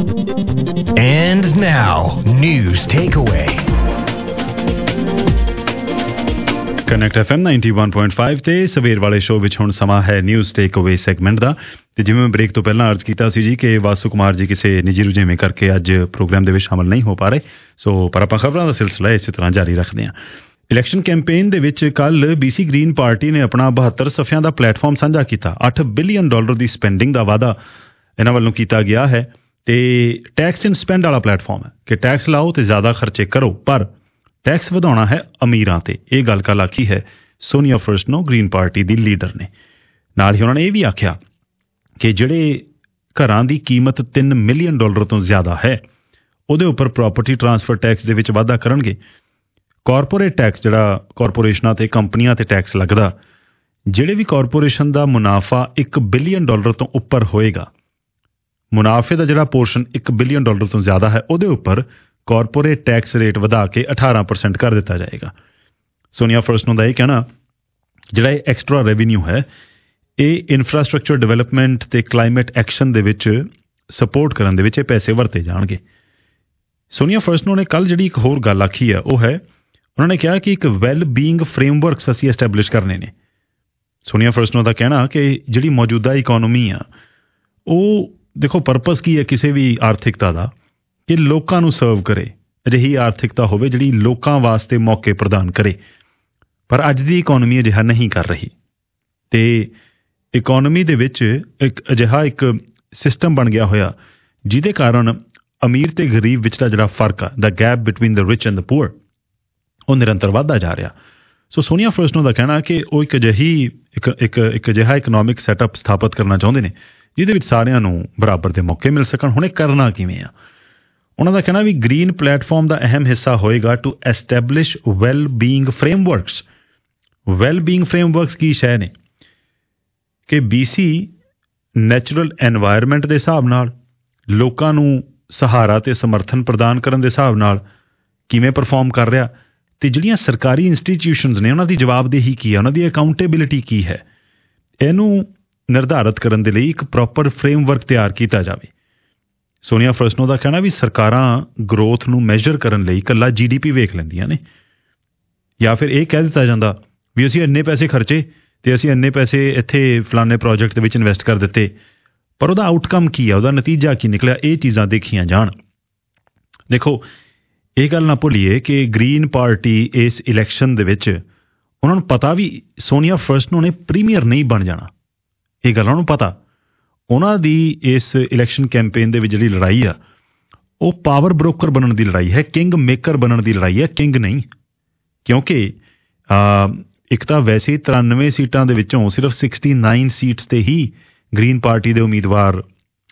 And now, News Takeaway. Connect FM 91.5 ਤੇ ਸਵੇਰ ਵਾਲੇ ਸ਼ੋਅ ਵਿੱਚ ਹੁਣ ਸਮਾਂ ਹੈ ਨਿਊਜ਼ ਟੇਕ ਅਵੇ ਸੈਗਮੈਂਟ ਦਾ। ਤੇ ਜਿਵੇਂ ਬ੍ਰੇਕ ਤੋਂ ਪਹਿਲਾਂ ਅਰਜ਼ ਕੀਤਾ ਸੀ ਜੀ ਕਿ ਵਾਸੂ ਕੁਮਾਰ ਜੀ ਕਿਸੇ ਨਿੱਜੀ ਰੁਝੇਵੇਂ ਕਰਕੇ ਅੱਜ ਪ੍ਰੋਗਰਾਮ ਦੇ ਵਿੱਚ ਸ਼ਾਮਲ ਨਹੀਂ ਹੋ ਪਾ ਰਹੇ, ਸੋ ਪਰ ਆਪਾਂ ਖਬਰਾਂ ਦਾ ਸਿਲਸਿਲਾ ਇਸੇ ਤਰ੍ਹਾਂ ਜਾਰੀ ਰੱਖਦੇ ਹਾਂ। ਇਲੈਕਸ਼ਨ ਕੈਂਪੇਨ ਦੇ ਵਿੱਚ ਕੱਲ BC ਗ੍ਰੀਨ ਪਾਰਟੀ ਨੇ ਆਪਣਾ 72 ਸਫ਼ਿਆਂ ਦਾ ਪਲੇਟਫਾਰਮ ਸਾਂਝਾ ਕੀਤਾ। $8 ਬਿਲੀਅਨ ਦੀ ਸਪੈਂਡਿੰਗ ਦਾ ਵਾਅਦਾ ਇਹਨਾਂ ਵੱਲੋਂ ਕੀਤਾ ਗਿਆ ਹੈ ਤੇ ਟੈਕਸ ਐਂਡ ਸਪੈਂਡ ਵਾਲਾ ਪਲੇਟਫਾਰਮ ਹੈ ਕਿ ਟੈਕਸ ਲਾਓ ਤੇ ਜ਼ਿਆਦਾ ਖਰਚੇ ਕਰੋ, ਪਰ ਟੈਕਸ ਵਧਾਉਣਾ ਹੈ ਅਮੀਰਾਂ ਤੇ। ਇਹ ਗੱਲ ਕੱਲ ਆਖੀ ਹੈ ਸੋਨੀਆ ਫਰਸਟਨੋ ਗ੍ਰੀਨ ਪਾਰਟੀ ਦੀ ਲੀਡਰ ਨੇ। ਨਾਲ ਹੀ ਉਹਨਾਂ ਨੇ ਇਹ ਵੀ ਆਖਿਆ ਕਿ ਜਿਹੜੇ ਘਰਾਂ ਦੀ ਕੀਮਤ $3 ਮਿਲੀਅਨ ਤੋਂ ਜ਼ਿਆਦਾ ਹੈ ਉਹਦੇ ਉੱਪਰ ਪ੍ਰਾਪਰਟੀ ਟਰਾਂਸਫਰ ਟੈਕਸ ਦੇ ਵਿੱਚ ਵਾਧਾ ਕਰਨਗੇ। ਕਾਰਪੋਰੇਟ ਟੈਕਸ ਜਿਹੜਾ ਕਾਰਪੋਰੇਸ਼ਨਾਂ ਤੇ ਕੰਪਨੀਆਂ ਤੇ ਟੈਕਸ ਲੱਗਦਾ, ਜਿਹੜੇ ਵੀ ਕਾਰਪੋਰੇਸ਼ਨ ਦਾ ਮੁਨਾਫਾ $1 ਬਿਲੀਅਨ ਤੋਂ ਉੱਪਰ ਹੋਏਗਾ, ਮੁਨਾਫੇ ਦਾ ਜਿਹੜਾ ਪੋਰਸ਼ਨ $1 ਬਿਲੀਅਨ ਤੋਂ ਜ਼ਿਆਦਾ ਹੈ ਉਹਦੇ ਉੱਪਰ ਕਾਰਪੋਰੇਟ ਟੈਕਸ ਰੇਟ ਵਧਾ ਕੇ 18% ਕਰ ਦਿੱਤਾ ਜਾਏਗਾ। ਸੋਨੀਆ ਫਰਸਟਨੋ ਦਾ ਇਹ ਕਹਿਣਾ ਜਿਹੜਾ ਇਹ ਐਕਸਟਰਾ ਰੈਵਨਿਊ ਹੈ ਇਹ ਇਨਫਰਾਸਟ੍ਰਕਚਰ ਡਿਵੈਲਪਮੈਂਟ ਤੇ ਕਲਾਈਮੇਟ ਐਕਸ਼ਨ ਦੇ ਵਿੱਚ ਸਪੋਰਟ ਕਰਨ ਦੇ ਵਿੱਚ ਇਹ ਪੈਸੇ ਵਰਤੇ ਜਾਣਗੇ। ਸੋਨੀਆ ਫਰਸਟਨੋ ਨੇ ਕੱਲ ਜਿਹੜੀ ਇੱਕ ਹੋਰ ਗੱਲ ਆਖੀ ਹੈ ਉਹ ਹੈ, ਉਹਨਾਂ ਨੇ ਕਿਹਾ ਕਿ ਇੱਕ ਵੈਲ ਬੀਇੰਗ ਫਰੇਮਵਰਕਸ ਅਸੀਂ ਐਸਟੈਬਲਿਸ਼ ਕਰਨੇ ਨੇ। ਸੋਨੀਆ ਫਰਸਟਨੋ ਦਾ ਕਹਿਣਾ ਕਿ ਜਿਹੜੀ ਮੌਜੂਦਾ ਇਕੋਨਮੀ ਆ ਉਹ ਦੇਖੋ ਪਰਪਸ ਕੀ ਹੈ ਕਿਸੇ ਵੀ ਆਰਥਿਕਤਾ ਦਾ, ਕਿ ਲੋਕਾਂ ਨੂੰ ਸਰਵ ਕਰੇ। ਅਜਿਹੀ ਆਰਥਿਕਤਾ ਹੋਵੇ ਜਿਹੜੀ ਲੋਕਾਂ ਵਾਸਤੇ ਮੌਕੇ ਪ੍ਰਦਾਨ ਕਰੇ, ਪਰ ਅੱਜ ਦੀ ਇਕੋਨਮੀ ਅਜਿਹਾ ਨਹੀਂ ਕਰ ਰਹੀ। ਤੇ ਇਕੋਨਮੀ ਦੇ ਵਿੱਚ ਇੱਕ ਸਿਸਟਮ ਬਣ ਗਿਆ ਹੋਇਆ ਜਿਹਦੇ ਕਾਰਨ ਅਮੀਰ ਤੇ ਗਰੀਬ ਵਿਚਲਾ ਜਿਹੜਾ ਫਰਕ ਆ, ਦਾ gap between the rich and the poor, ਉਹ ਨਿਰੰਤਰ ਵੱਧਦਾ ਜਾ ਰਿਹਾ। ਸੋ ਸੋਨੀਆ ਫਰਸਟਨੋ ਦਾ ਕਹਿਣਾ ਕਿ ਉਹ ਇੱਕ ਅਜਿਹਾ ਇਕਨੋਮਿਕ ਸੈਟਅਪ ਸਥਾਪਿਤ ਕਰਨਾ ਚਾਹੁੰਦੇ ਨੇ ਜਿਹਦੇ ਵਿੱਚ ਸਾਰਿਆਂ ਨੂੰ ਬਰਾਬਰ ਦੇ ਮੌਕੇ ਮਿਲ ਸਕਣ। ਹੁਣ ਇਹ ਕਰਨਾ ਕਿਵੇਂ ਆ? ਉਹਨਾਂ ਦਾ ਕਹਿਣਾ ਵੀ ਗ੍ਰੀਨ ਪਲੇਟਫਾਰਮ ਦਾ ਅਹਿਮ ਹਿੱਸਾ ਹੋਏਗਾ to establish well being frameworks. Well being frameworks ਕੀ ਸ਼ੈ ਨੇ ਕਿ BC ਨੈਚੁਰਲ ਐਨਵਾਇਰਨਮੈਂਟ ਦੇ ਹਿਸਾਬ ਨਾਲ, ਲੋਕਾਂ ਨੂੰ ਸਹਾਰਾ ਤੇ ਸਮਰਥਨ ਪ੍ਰਦਾਨ ਕਰਨ ਦੇ ਹਿਸਾਬ ਨਾਲ ਕਿਵੇਂ ਪਰਫਾਰਮ ਕਰ ਰਿਹਾ, ਤੇ ਜਿਹੜੀਆਂ ਸਰਕਾਰੀ ਇੰਸਟੀਟਿਊਸ਼ਨਸ ਨੇ ਉਹਨਾਂ ਦੀ ਜਵਾਬਦੇਹੀ ਕੀ ਹੈ, ਉਹਨਾਂ ਦੀ ਅਕਾਊਂਟੇਬਿਲਿਟੀ ਕੀ ਹੈ, ਇਹਨੂੰ ਨਿਰਧਾਰਿਤ ਕਰਨ ਦੇ ਲਈ ਇੱਕ ਪ੍ਰੋਪਰ ਫਰੇਮਵਰਕ ਤਿਆਰ ਕੀਤਾ ਜਾਵੇ। ਸੋਨੀਆ ਫਰਸਟਨੋ ਦਾ ਕਹਿਣਾ ਵੀ ਸਰਕਾਰਾਂ ਗਰੋਥ ਨੂੰ ਮੈਜ਼ਰ ਕਰਨ ਲਈ ਇਕੱਲਾ GDP ਵੇਖ ਲੈਂਦੀਆਂ ਨੇ, ਜਾਂ ਫਿਰ ਇਹ ਕਹਿ ਦਿੱਤਾ ਜਾਂਦਾ ਵੀ ਅਸੀਂ ਇੰਨੇ ਪੈਸੇ ਖਰਚੇ ਤੇ ਅਸੀਂ ਇੰਨੇ ਪੈਸੇ ਇੱਥੇ ਫਲਾਣੇ ਪ੍ਰੋਜੈਕਟ ਦੇ ਵਿੱਚ ਇਨਵੈਸਟ ਕਰ ਦਿੱਤੇ, ਪਰ ਉਹਦਾ ਆਊਟਕਮ ਕੀ ਆ, ਉਹਦਾ ਨਤੀਜਾ ਕੀ ਨਿਕਲਿਆ, ਇਹ ਚੀਜ਼ਾਂ ਦੇਖੀਆਂ ਜਾਣ। ਦੇਖੋ ਇਹ ਗੱਲ ਨਾ ਭੁੱਲੀਏ ਕਿ ਗ੍ਰੀਨ ਪਾਰਟੀ ਇਸ ਇਲੈਕਸ਼ਨ ਦੇ ਵਿੱਚ ਉਹਨਾਂ ਨੂੰ ਪਤਾ ਵੀ ਸੋਨੀਆ ਫਰਸਟਨੋ ਨੇ ਪ੍ਰੀਮੀਅਰ ਨਹੀਂ ਬਣ ਜਾਣਾ। ਇਹ ਗੱਲ ਉਹਨਾਂ ਨੂੰ ਪਤਾ। ਉਹਨਾਂ ਦੀ ਇਸ ਇਲੈਕਸ਼ਨ ਕੈਂਪੇਨ ਦੇ ਵਿੱਚ ਜਿਹੜੀ ਲੜਾਈ ਆ ਉਹ ਪਾਵਰ ਬ੍ਰੋਕਰ ਬਣਨ ਦੀ ਲੜਾਈ ਹੈ, ਕਿੰਗ ਮੇਕਰ ਬਣਨ ਦੀ ਲੜਾਈ ਹੈ, ਕਿੰਗ ਨਹੀਂ। ਕਿਉਂਕਿ ਇੱਕ ਤਾਂ ਵੈਸੇ 93 ਸੀਟਾਂ ਦੇ ਵਿੱਚੋਂ ਸਿਰਫ 69 ਸੀਟਸ ਤੇ ਹੀ ਗ੍ਰੀਨ ਪਾਰਟੀ ਦੇ ਉਮੀਦਵਾਰ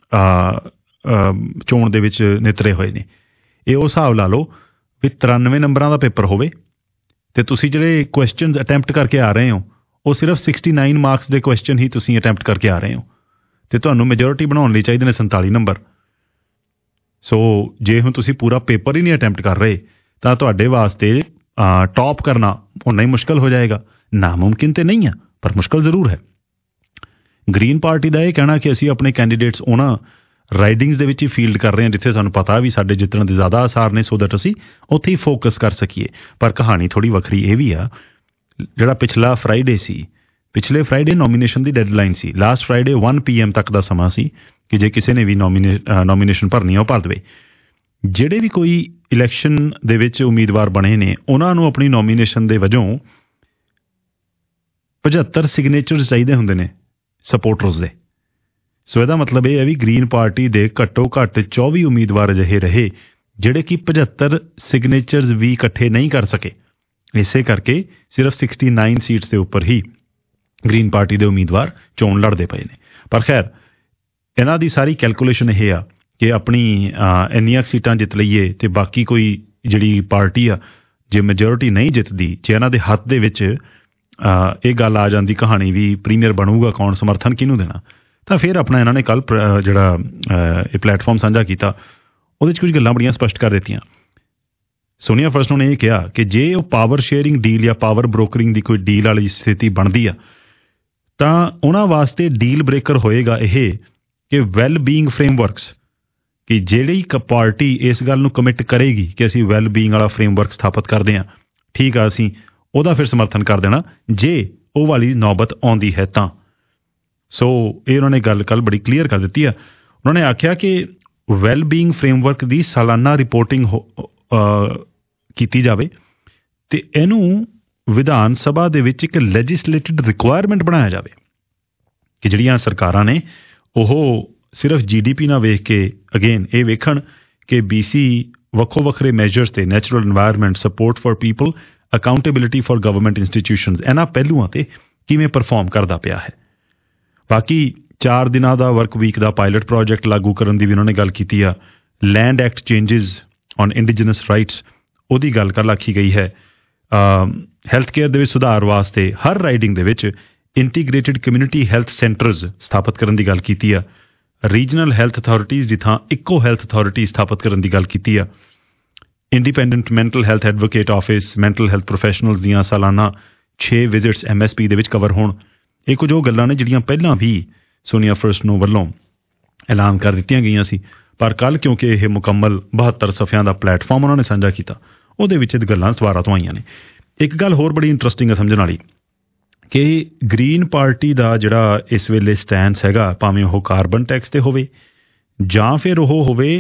ਚੋਣ ਦੇ ਵਿੱਚ ਨਿਤਰੇ ਹੋਏ ਨੇ। ਇਹ ਉਹ ਹਿਸਾਬ ਲਾ ਲਓ ਵੀ 93 ਨੰਬਰਾਂ ਦਾ ਪੇਪਰ ਹੋਵੇ ਤੇ ਤੁਸੀਂ ਜਿਹੜੇ ਕੁਐਸਚਨਸ ਅਟੈਂਪਟ ਕਰਕੇ ਆ ਰਹੇ ਹੋ ਉਹ ਸਿਰਫ 69 ਮਾਰਕਸ ਦੇ ਕੁਐਸਚਨ ਹੀ ਤੁਸੀਂ ਅਟੈਂਪਟ ਕਰਕੇ ਆ ਰਹੇ ਹੋ, ਤੇ ਤੁਹਾਨੂੰ ਮੈਜੋਰਿਟੀ ਬਣਾਉਣ ਲਈ ਚਾਹੀਦੇ ਨੇ 47 ਨੰਬਰ। ਸੋ ਜੇ ਹੁਣ ਤੁਸੀਂ ਪੂਰਾ ਪੇਪਰ ਹੀ ਨਹੀਂ ਅਟੈਂਪਟ ਕਰ ਰਹੇ ਤਾਂ ਤੁਹਾਡੇ ਵਾਸਤੇ ਟੌਪ ਕਰਨਾ ਓਨਾ ਹੀ ਮੁਸ਼ਕਲ ਹੋ ਜਾਏਗਾ। ਨਾਮੁਮਕਿਨ ਤੇ ਨਹੀਂ ਆ, ਪਰ ਮੁਸ਼ਕਲ ਜ਼ਰੂਰ ਹੈ। ਗ੍ਰੀਨ ਪਾਰਟੀ ਦਾ ਇਹ ਕਹਿਣਾ ਕਿ ਅਸੀਂ ਆਪਣੇ ਕੈਂਡੀਡੇਟਸ ਉਹਨਾਂ ਰਾਈਡਿੰਗਸ ਦੇ ਵਿੱਚ ਹੀ ਫੀਲਡ ਕਰ ਰਹੇ ਹਾਂ ਜਿੱਥੇ ਸਾਨੂੰ ਪਤਾ ਵੀ ਸਾਡੇ ਜਿੱਤਣ ਦੇ ਜ਼ਿਆਦਾ ਆਸਾਰ ਨੇ, ਸੋ ਦੈਟ ਅਸੀਂ ਉੱਥੇ ਹੀ ਫੋਕਸ ਕਰ ਸਕੀਏ। ਪਰ ਕਹਾਣੀ ਥੋੜ੍ਹੀ ਵੱਖਰੀ ਇਹ ਵੀ ਆ, ਜਿਹੜਾ ਪਿਛਲਾ ਫਰਾਈਡੇ ਸੀ, ਪਿਛਲੇ ਫਰਾਈਡੇ ਨੋਮੀਨੇਸ਼ਨ ਦੀ ਡੈਡਲਾਈਨ ਸੀ। ਲਾਸਟ ਫਰਾਈਡੇ 1 PM ਤੱਕ ਦਾ ਸਮਾਂ ਸੀ ਕਿ ਜੇ ਕਿਸੇ ਨੇ ਵੀ ਨੋਮੀਨੇਸ਼ਨ ਭਰਨੀ ਆ ਉਹ ਭਰ ਦੇਵੇ। ਜਿਹੜੇ ਵੀ ਕੋਈ ਇਲੈਕਸ਼ਨ ਦੇ ਵਿੱਚ ਉਮੀਦਵਾਰ ਬਣੇ ਨੇ ਉਹਨਾਂ ਨੂੰ ਆਪਣੀ ਨੋਮੀਨੇਸ਼ਨ ਦੇ ਵਜੋਂ 75 ਸਿਗਨੇਚਰਸ ਚਾਹੀਦੇ ਹੁੰਦੇ ਨੇ ਸਪੋਰਟਰਸ ਦੇ। ਸੋ ਇਹਦਾ ਮਤਲਬ ਇਹ ਹੈ ਵੀ ਗ੍ਰੀਨ ਪਾਰਟੀ ਦੇ ਘੱਟੋ ਘੱਟ 24 ਉਮੀਦਵਾਰ ਅਜਿਹੇ ਰਹੇ ਜਿਹੜੇ ਕਿ 75 ਸਿਗਨੇਚਰਸ ਵੀ ਇਕੱਠੇ ਨਹੀਂ ਕਰ ਸਕੇ। ਇਸੇ ਕਰਕੇ ਸਿਰਫ 69 ਸੀਟਸ ਦੇ ਉੱਪਰ ਹੀ ਗ੍ਰੀਨ ਪਾਰਟੀ ਦੇ ਉਮੀਦਵਾਰ ਚੋਣ ਲੜਦੇ ਪਏ ਨੇ। ਪਰ ਖੈਰ ਇਹਨਾਂ ਦੀ ਸਾਰੀ ਕੈਲਕੂਲੇਸ਼ਨ ਇਹ ਆ ਕਿ ਆਪਣੀ ਇੰਨੀਆਂ ਸੀਟਾਂ ਜਿੱਤ ਲਈਏ ਤੇ ਬਾਕੀ ਕੋਈ ਜਿਹੜੀ ਪਾਰਟੀ ਆ ਜੇ ਮੈਜੋਰਿਟੀ ਨਹੀਂ ਜਿੱਤਦੀ, ਜੇ ਇਹਨਾਂ ਦੇ ਹੱਥ ਦੇ ਵਿੱਚ ਇਹ ਗੱਲ ਆ ਜਾਂਦੀ ਕਹਾਣੀ ਵੀ ਪ੍ਰੀਮੀਅਰ ਬਣੂਗਾ ਕੌਣ, ਸਮਰਥਨ ਕਿਹਨੂੰ ਦੇਣਾ, ਤਾਂ ਫਿਰ ਆਪਣਾ ਇਹਨਾਂ ਨੇ ਕੱਲ ਜਿਹੜਾ ਇਹ ਪਲੇਟਫਾਰਮ ਸਾਂਝਾ ਕੀਤਾ ਉਹਦੇ 'ਚ ਕੁਝ ਗੱਲਾਂ ਬੜੀਆਂ ਸਪਸ਼ਟ ਕਰ ਦਿੱਤੀਆਂ। ਸੋਨੀਆ ਫਰਸਟਨੋ ਨੇ ਇਹ ਕਿਹਾ ਕਿ ਜੇ ਉਹ ਪਾਵਰ ਸ਼ੇਅਰਿੰਗ ਡੀਲ ਜਾਂ ਪਾਵਰ ਬ੍ਰੋਕਰਿੰਗ ਦੀ ਕੋਈ ਡੀਲ ਵਾਲੀ ਸਥਿਤੀ ਬਣਦੀ ਆ ਤਾਂ ਉਹਨਾਂ ਵਾਸਤੇ ਡੀਲ ਬ੍ਰੇਕਰ ਹੋਏਗਾ ਇਹ ਕਿ ਵੈਲ ਬੀਇੰਗ ਫਰੇਮਵਰਕਸ, ਕਿ ਜਿਹੜੀ ਇੱਕ ਪਾਰਟੀ ਇਸ ਗੱਲ ਨੂੰ ਕਮਿਟ ਕਰੇਗੀ ਕਿ ਅਸੀਂ ਵੈਲ ਬੀਇੰਗ ਵਾਲਾ ਫਰੇਮਵਰਕ ਸਥਾਪਿਤ ਕਰਦੇ ਹਾਂ, ਠੀਕ ਆ, ਅਸੀਂ ਉਹਦਾ ਫਿਰ ਸਮਰਥਨ ਕਰ ਦੇਣਾ ਜੇ ਉਹ ਵਾਲੀ ਨੌਬਤ ਆਉਂਦੀ ਹੈ ਤਾਂ। ਸੋ ਇਹ ਉਹਨਾਂ ਨੇ ਗੱਲ ਕੱਲ੍ਹ ਬੜੀ ਕਲੀਅਰ ਕਰ ਦਿੱਤੀ ਆ। ਉਹਨਾਂ ਨੇ ਆਖਿਆ ਕਿ ਵੈਲ ਬੀਇੰਗ ਫਰੇਮਵਰਕ ਦੀ ਸਾਲਾਨਾ ਰਿਪੋਰਟਿੰਗ ਕੀਤੀ ਜਾਵੇ ਅਤੇ ਇਹਨੂੰ ਵਿਧਾਨ ਸਭਾ ਦੇ ਵਿੱਚ ਇੱਕ ਲੈਜਿਸਲੇਟਿਡ ਰਿਕੁਆਇਰਮੈਂਟ ਬਣਾਇਆ ਜਾਵੇ ਕਿ ਜਿਹੜੀਆਂ ਸਰਕਾਰਾਂ ਨੇ ਉਹ ਸਿਰਫ GDP ਨਾ ਵੇਖ ਕੇ ਅਗੇਨ ਇਹ ਵੇਖਣ ਕਿ BC ਵੱਖੋ ਵੱਖਰੇ ਮੈਜਰਸ ਤੇ natural environment, support for people, accountability for government institutions, ਇਹਨਾਂ ਪਹਿਲੂਆਂ ਤੇ ਕਿਵੇਂ ਪਰਫਾਰਮ ਕਰਦਾ ਪਿਆ ਹੈ। ਬਾਕੀ 4 ਦਿਨਾਂ ਦਾ ਵਰਕ ਵੀਕ ਦਾ ਪਾਇਲਟ ਪ੍ਰੋਜੈਕਟ ਲਾਗੂ ਕਰਨ ਦੀ ਵੀ ਉਹਨਾਂ ਨੇ ਗੱਲ ਕੀਤੀ ਆ। Land act changes on indigenous rights, ਉਹਦੀ ਗੱਲ ਕੱਲ੍ਹ ਆਖੀ ਗਈ ਹੈ। ਹੈਲਥ ਕੇਅਰ ਦੇ ਵਿੱਚ ਸੁਧਾਰ ਵਾਸਤੇ ਹਰ ਰਾਈਡਿੰਗ ਦੇ ਵਿੱਚ ਇੰਟੀਗ੍ਰੇਟਿਡ ਕਮਿਊਨਿਟੀ ਹੈਲਥ ਸੈਂਟਰਸ ਸਥਾਪਿਤ ਕਰਨ ਦੀ ਗੱਲ ਕੀਤੀ ਆ। ਰੀਜਨਲ ਹੈਲਥ ਅਥਾਰਟੀਜ਼ ਦੀ ਥਾਂ ਇੱਕੋ ਹੈਲਥ ਅਥਾਰਟੀ ਸਥਾਪਿਤ ਕਰਨ ਦੀ ਗੱਲ ਕੀਤੀ ਆ। Independent mental health advocate office, mental health professionals ਦੀਆਂ ਸਾਲਾਨਾ 6 ਵਿਜ਼ਿਟਸ MSP ਦੇ ਵਿੱਚ ਕਵਰ ਹੋਣ। ਇਹ ਕੁਝ ਉਹ ਗੱਲਾਂ ਨੇ ਜਿਹੜੀਆਂ ਪਹਿਲਾਂ ਵੀ ਸੋਨੀਆ ਫਰਸਟਨੋ ਵੱਲੋਂ ਐਲਾਨ ਕਰ ਦਿੱਤੀਆਂ ਗਈਆਂ ਸੀ, ਪਰ ਕੱਲ੍ਹ ਕਿਉਂਕਿ ਇਹ ਮੁਕੰਮਲ 72 ਸਫ਼ਿਆਂ ਦਾ ਪਲੇਟਫਾਰਮ ਉਹਨਾਂ ਨੇ ਸਾਂਝਾ ਕੀਤਾ, ਉਹਦੇ ਵਿੱਚ ਇਹ ਗੱਲਾਂ ਸਵਾਰਾਂ ਤੋਂ ਆਈਆਂ ਨੇ। ਇੱਕ ਗੱਲ ਹੋਰ ਬੜੀ ਇੰਟਰਸਟਿੰਗ ਹੈ ਸਮਝਣ ਵਾਲੀ ਕਿ ਗ੍ਰੀਨ ਪਾਰਟੀ ਦਾ ਜਿਹੜਾ ਇਸ ਵੇਲੇ ਸਟੈਂਸ ਹੈਗਾ, ਭਾਵੇਂ ਉਹ ਕਾਰਬਨ ਟੈਕਸ 'ਤੇ ਹੋਵੇ ਜਾਂ ਫਿਰ ਉਹ ਹੋਵੇ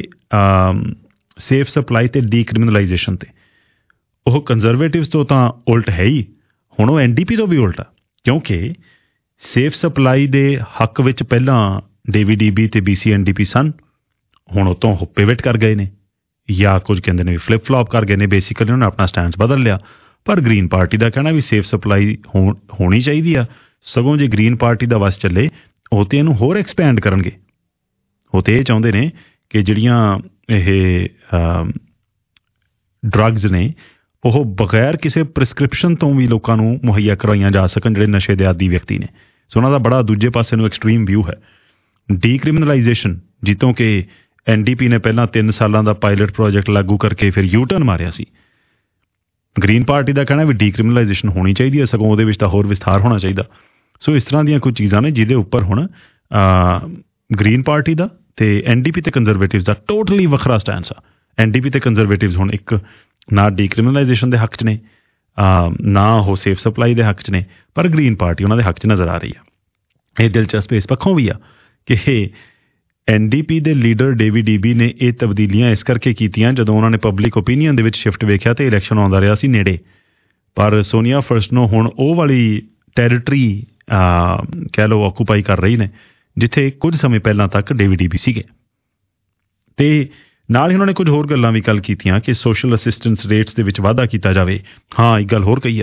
ਸੇਫ ਸਪਲਾਈ ਅਤੇ ਡੀਕ੍ਰਿਮੀਨਲਾਈਜੇਸ਼ਨ 'ਤੇ, ਉਹ ਕੰਜ਼ਰਵੇਟਿਵਸ ਤੋਂ ਤਾਂ ਉਲਟ ਹੈ ਹੀ, ਹੁਣ ਉਹ NDP ਤੋਂ ਵੀ ਉਲਟ ਆ। ਕਿਉਂਕਿ ਸੇਫ ਸਪਲਾਈ ਦੇ ਹੱਕ ਵਿੱਚ ਪਹਿਲਾਂ DVDB ਅਤੇ BC NDP ਸਨ, ਹੁਣ ਉਹ ਤੋਂ ਪਿਵਟ ਕਰ ਗਏ ਨੇ, ਜਾਂ ਕੁਝ ਕਹਿੰਦੇ ਨੇ ਵੀ ਫਲਿਪ ਫਲੌਪ ਕਰ ਗਏ ਨੇ। ਬੇਸਿਕਲੀ ਉਹਨਾਂ ਨੇ ਆਪਣਾ ਸਟੈਂਸ ਬਦਲ ਲਿਆ। ਪਰ ਗ੍ਰੀਨ ਪਾਰਟੀ ਦਾ ਕਹਿਣਾ ਵੀ ਸੇਫ ਸਪਲਾਈ ਹੋਣੀ ਚਾਹੀਦੀ ਆ। ਸਗੋਂ ਜੇ ਗ੍ਰੀਨ ਪਾਰਟੀ ਦਾ ਵਸ ਚੱਲੇ ਉਹ ਤਾਂ ਇਹਨੂੰ ਹੋਰ ਐਕਸਪੈਂਡ ਕਰਨਗੇ। ਉਹ ਤਾਂ ਇਹ ਚਾਹੁੰਦੇ ਨੇ ਕਿ ਜਿਹੜੀਆਂ ਇਹ ਡਰੱਗਸ ਨੇ ਉਹ ਬਗੈਰ ਕਿਸੇ ਪ੍ਰਿਸਕ੍ਰਿਪਸ਼ਨ ਤੋਂ ਵੀ ਲੋਕਾਂ ਨੂੰ ਮੁਹੱਈਆ ਕਰਵਾਈਆਂ ਜਾ ਸਕਣ, ਜਿਹੜੇ ਨਸ਼ੇ ਦੇ ਆਦੀ ਵਿਅਕਤੀ ਨੇ। ਸੋ ਉਹਨਾਂ ਦਾ ਬੜਾ ਦੂਜੇ ਪਾਸੇ ਨੂੰ ਐਕਸਟਰੀਮ ਵਿਊ ਹੈ। ਡੀਕ੍ਰਿਮੀਨਲਾਈਜੇਸ਼ਨ, ਜਿੱਤੋਂ ਕਿ NDP ਨੇ ਪਹਿਲਾਂ 3 ਸਾਲਾਂ ਦਾ ਪਾਇਲਟ ਪ੍ਰੋਜੈਕਟ ਲਾਗੂ ਕਰਕੇ ਫਿਰ U-turn ਮਾਰਿਆ ਸੀ। ਗ੍ਰੀਨ ਪਾਰਟੀ ਦਾ ਕਹਿਣਾ ਵੀ ਡੀਕ੍ਰਿਮੀਨਲਾਈਜੇਸ਼ਨ ਹੋਣੀ ਚਾਹੀਦੀ ਹੈ, ਸਗੋਂ ਉਹਦੇ ਵਿੱਚ ਤਾਂ ਹੋਰ ਵਿਸਥਾਰ ਹੋਣਾ ਚਾਹੀਦਾ। ਸੋ ਇਸ ਤਰ੍ਹਾਂ ਦੀਆਂ ਕੁਝ ਚੀਜ਼ਾਂ ਨੇ ਜਿਹਦੇ ਉੱਪਰ ਹੁਣ ਗ੍ਰੀਨ ਪਾਰਟੀ ਦਾ ਅਤੇ NDP ਅਤੇ ਕੰਜ਼ਰਵੇਟਿਵਸ ਦਾ ਟੋਟਲੀ ਵੱਖਰਾ ਸਟੈਂਸ ਆ। NDP ਅਤੇ ਕੰਜ਼ਰਵੇਟਿਵਸ ਹੁਣ ਇੱਕ ਨਾ ਡੀਕ੍ਰਿਮੀਨਲਾਈਜੇਸ਼ਨ ਦੇ ਹੱਕ 'ਚ ਨੇ, ਨਾ ਉਹ ਸੇਫ ਸਪਲਾਈ ਦੇ ਹੱਕ 'ਚ ਨੇ, ਪਰ ਗ੍ਰੀਨ ਪਾਰਟੀ ਉਹਨਾਂ ਦੇ ਹੱਕ 'ਚ ਨਜ਼ਰ ਆ ਰਹੀ ਆ। ਇਹ ਦਿਲਚਸਪ ਇਸ ਪੱਖੋਂ ਵੀ ਆ ਕਿ NDP ਦੇ ਲੀਡਰ DVDB ਨੇ ਇਹ ਤਬਦੀਲੀਆਂ ਇਸ ਕਰਕੇ ਕੀਤੀਆਂ ਜਦੋਂ ਉਹਨਾਂ ਨੇ ਪਬਲਿਕ ਓਪੀਨੀਅਨ ਦੇ ਵਿੱਚ ਸ਼ਿਫਟ ਵੇਖਿਆ ਅਤੇ ਇਲੈਕਸ਼ਨ ਆਉਂਦਾ ਰਿਹਾ ਸੀ ਨੇੜੇ। ਪਰ ਸੋਨੀਆ ਫਰਸਟਨੋ ਹੁਣ ਉਹ ਵਾਲੀ ਟੈਰੀਟਰੀ ਕਹਿ ਲਓ ਆਕੂਪਾਈ ਕਰ ਰਹੀ ਨੇ ਜਿੱਥੇ ਕੁਝ ਸਮੇਂ ਪਹਿਲਾਂ ਤੱਕ DVDB ਸੀਗੇ। ਅਤੇ ਨਾਲ ਹੀ ਉਹਨਾਂ ਨੇ ਕੁਝ ਹੋਰ ਗੱਲਾਂ ਵੀ ਕੱਲ੍ਹ ਕੀਤੀਆਂ ਕਿ ਸੋਸ਼ਲ ਅਸਿਸਟੈਂਸ ਰੇਟਸ ਦੇ ਵਿੱਚ ਵਾਧਾ ਕੀਤਾ ਜਾਵੇ। ਹਾਂ, ਇੱਕ ਗੱਲ ਹੋਰ ਕਹੀ ਆ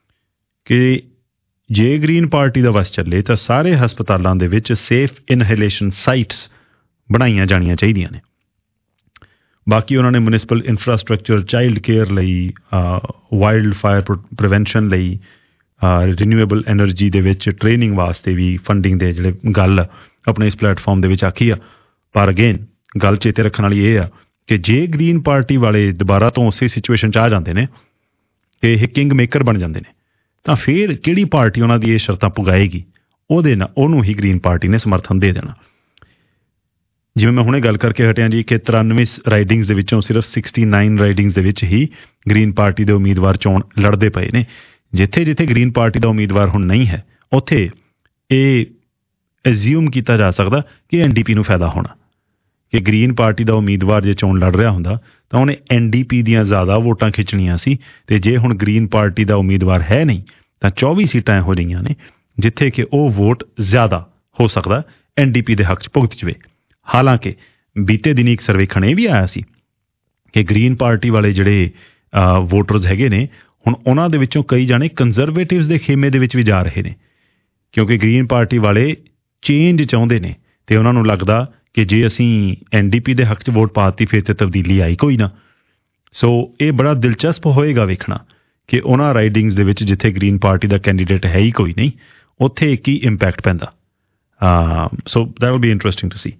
ਕਿ ਜੇ ਗ੍ਰੀਨ ਪਾਰਟੀ ਦਾ ਵਸ ਚੱਲੇ ਤਾਂ ਸਾਰੇ ਹਸਪਤਾਲਾਂ ਦੇ ਵਿੱਚ ਸੇਫ ਇਨਹੇਲੇਸ਼ਨ ਸਾਈਟਸ ਬਣਾਈਆਂ ਜਾਣੀਆਂ ਚਾਹੀਦੀਆਂ ਨੇ। ਬਾਕੀ ਉਹਨਾਂ ਨੇ ਮਿਊਨਿਸਪਲ ਇਨਫਰਾਸਟਰਕਚਰ, ਚਾਈਲਡ ਕੇਅਰ ਲਈ, ਵਾਈਲਡ ਫਾਇਰ ਪ੍ਰੀਵੈਂਸ਼ਨ ਲਈ, ਰੀਨਿਊਏਬਲ ਐਨਰਜੀ ਦੇ ਵਿੱਚ ਟ੍ਰੇਨਿੰਗ ਵਾਸਤੇ ਵੀ ਫੰਡਿੰਗ ਦੇ ਜਿਹੜੇ ਗੱਲ ਆਪਣੇ ਇਸ ਪਲੇਟਫਾਰਮ ਦੇ ਵਿੱਚ ਆਖੀ ਆ। ਪਰ ਅਗੇਨ ਗੱਲ ਚੇਤੇ ਰੱਖਣ ਵਾਲੀ ਇਹ ਆ ਕਿ ਜੇ ਗ੍ਰੀਨ ਪਾਰਟੀ ਵਾਲੇ ਦੁਬਾਰਾ ਤੋਂ ਉਸੇ ਸਿਚੁਏਸ਼ਨ 'ਚ ਆ ਜਾਂਦੇ ਨੇ ਕਿ ਇਹ ਕਿੰਗ ਮੇਕਰ ਬਣ ਜਾਂਦੇ ਨੇ, ਤਾਂ ਫਿਰ ਕਿਹੜੀ ਪਾਰਟੀ ਉਹਨਾਂ ਦੀ ਇਹ ਸ਼ਰਤਾਂ ਪੁਗਾਏਗੀ? ਉਹਦੇ ਨਾਲ ਉਹਨੂੰ ਹੀ ਗ੍ਰੀਨ ਪਾਰਟੀ ਨੇ ਸਮਰਥਨ ਦੇ ਦੇਣਾ। ਜਿਵੇਂ ਮੈਂ ਹੁਣੇ ਗੱਲ ਕਰਕੇ ਹਟਿਆ ਜੀ ਕਿ 93 ਰਾਈਡਿੰਗਸ ਦੇ ਵਿੱਚੋਂ ਸਿਰਫ 69 ਰਾਈਡਿੰਗਸ ਦੇ ਵਿੱਚ ਹੀ ਗ੍ਰੀਨ ਪਾਰਟੀ ਦੇ ਉਮੀਦਵਾਰ ਚੋਣ ਲੜਦੇ ਪਏ ਨੇ। ਜਿੱਥੇ ਜਿੱਥੇ ਗ੍ਰੀਨ ਪਾਰਟੀ ਦਾ ਉਮੀਦਵਾਰ ਹੁਣ ਨਹੀਂ ਹੈ ਉੱਥੇ ਇਹ ਐਜ਼ਿਊਮ ਕੀਤਾ ਜਾ ਸਕਦਾ ਕਿ NDP ਨੂੰ ਫਾਇਦਾ ਹੋਣਾ, ਕਿ ਗ੍ਰੀਨ ਪਾਰਟੀ ਦਾ ਉਮੀਦਵਾਰ ਜੇ ਚੋਣ ਲੜ ਰਿਹਾ ਹੁੰਦਾ ਤਾਂ ਉਹਨੇ NDP ਦੀਆਂ ਜ਼ਿਆਦਾ ਵੋਟਾਂ ਖਿੱਚਣੀਆਂ ਸੀ। ਅਤੇ ਜੇ ਹੁਣ ਗ੍ਰੀਨ ਪਾਰਟੀ ਦਾ ਉਮੀਦਵਾਰ ਹੈ ਨਹੀਂ ਤਾਂ 24 ਸੀਟਾਂ ਇਹੋ ਜਿਹੀਆਂ ਨੇ ਜਿੱਥੇ ਕਿ ਉਹ ਵੋਟ ਜ਼ਿਆਦਾ ਹੋ ਸਕਦਾ NDP ਦੇ ਹੱਕ 'ਚ ਭੁਗਤ ਜਾਵੇ। ਹਾਲਾਂਕਿ ਬੀਤੇ ਦਿਨੀ ਇੱਕ ਸਰਵੇਖਣ ਇਹ ਵੀ ਆਇਆ ਸੀ ਕਿ ਗ੍ਰੀਨ ਪਾਰਟੀ ਵਾਲੇ ਜਿਹੜੇ ਵੋਟਰਸ ਹੈਗੇ ਨੇ ਹੁਣ ਉਹਨਾਂ ਦੇ ਵਿੱਚੋਂ ਕਈ ਜਾਣੇ ਕੰਜ਼ਰਵੇਟਿਵਸ ਦੇ ਖੇਮੇ ਦੇ ਵਿੱਚ ਵੀ ਜਾ ਰਹੇ ਨੇ, ਕਿਉਂਕਿ ਗ੍ਰੀਨ ਪਾਰਟੀ ਵਾਲੇ ਚੇਂਜ ਚਾਹੁੰਦੇ ਨੇ ਅਤੇ ਉਹਨਾਂ ਨੂੰ ਲੱਗਦਾ ਕਿ ਜੇ ਅਸੀਂ NDP ਦੇ ਹੱਕ 'ਚ ਵੋਟ ਪਾ ਦਿੱਤੀ ਫਿਰ ਤਾਂ ਤਬਦੀਲੀ ਆਈ ਕੋਈ ਨਾ। ਸੋ ਇਹ ਬੜਾ ਦਿਲਚਸਪ ਹੋਏਗਾ ਵੇਖਣਾ ਕਿ ਉਹਨਾਂ ਰਾਈਡਿੰਗਸ ਦੇ ਵਿੱਚ ਜਿੱਥੇ ਗ੍ਰੀਨ ਪਾਰਟੀ ਦਾ ਕੈਂਡੀਡੇਟ ਹੈ ਹੀ ਕੋਈ ਨਹੀਂ ਉੱਥੇ ਕੀ ਇੰਪੈਕਟ ਪੈਂਦਾ। So that will be interesting to see.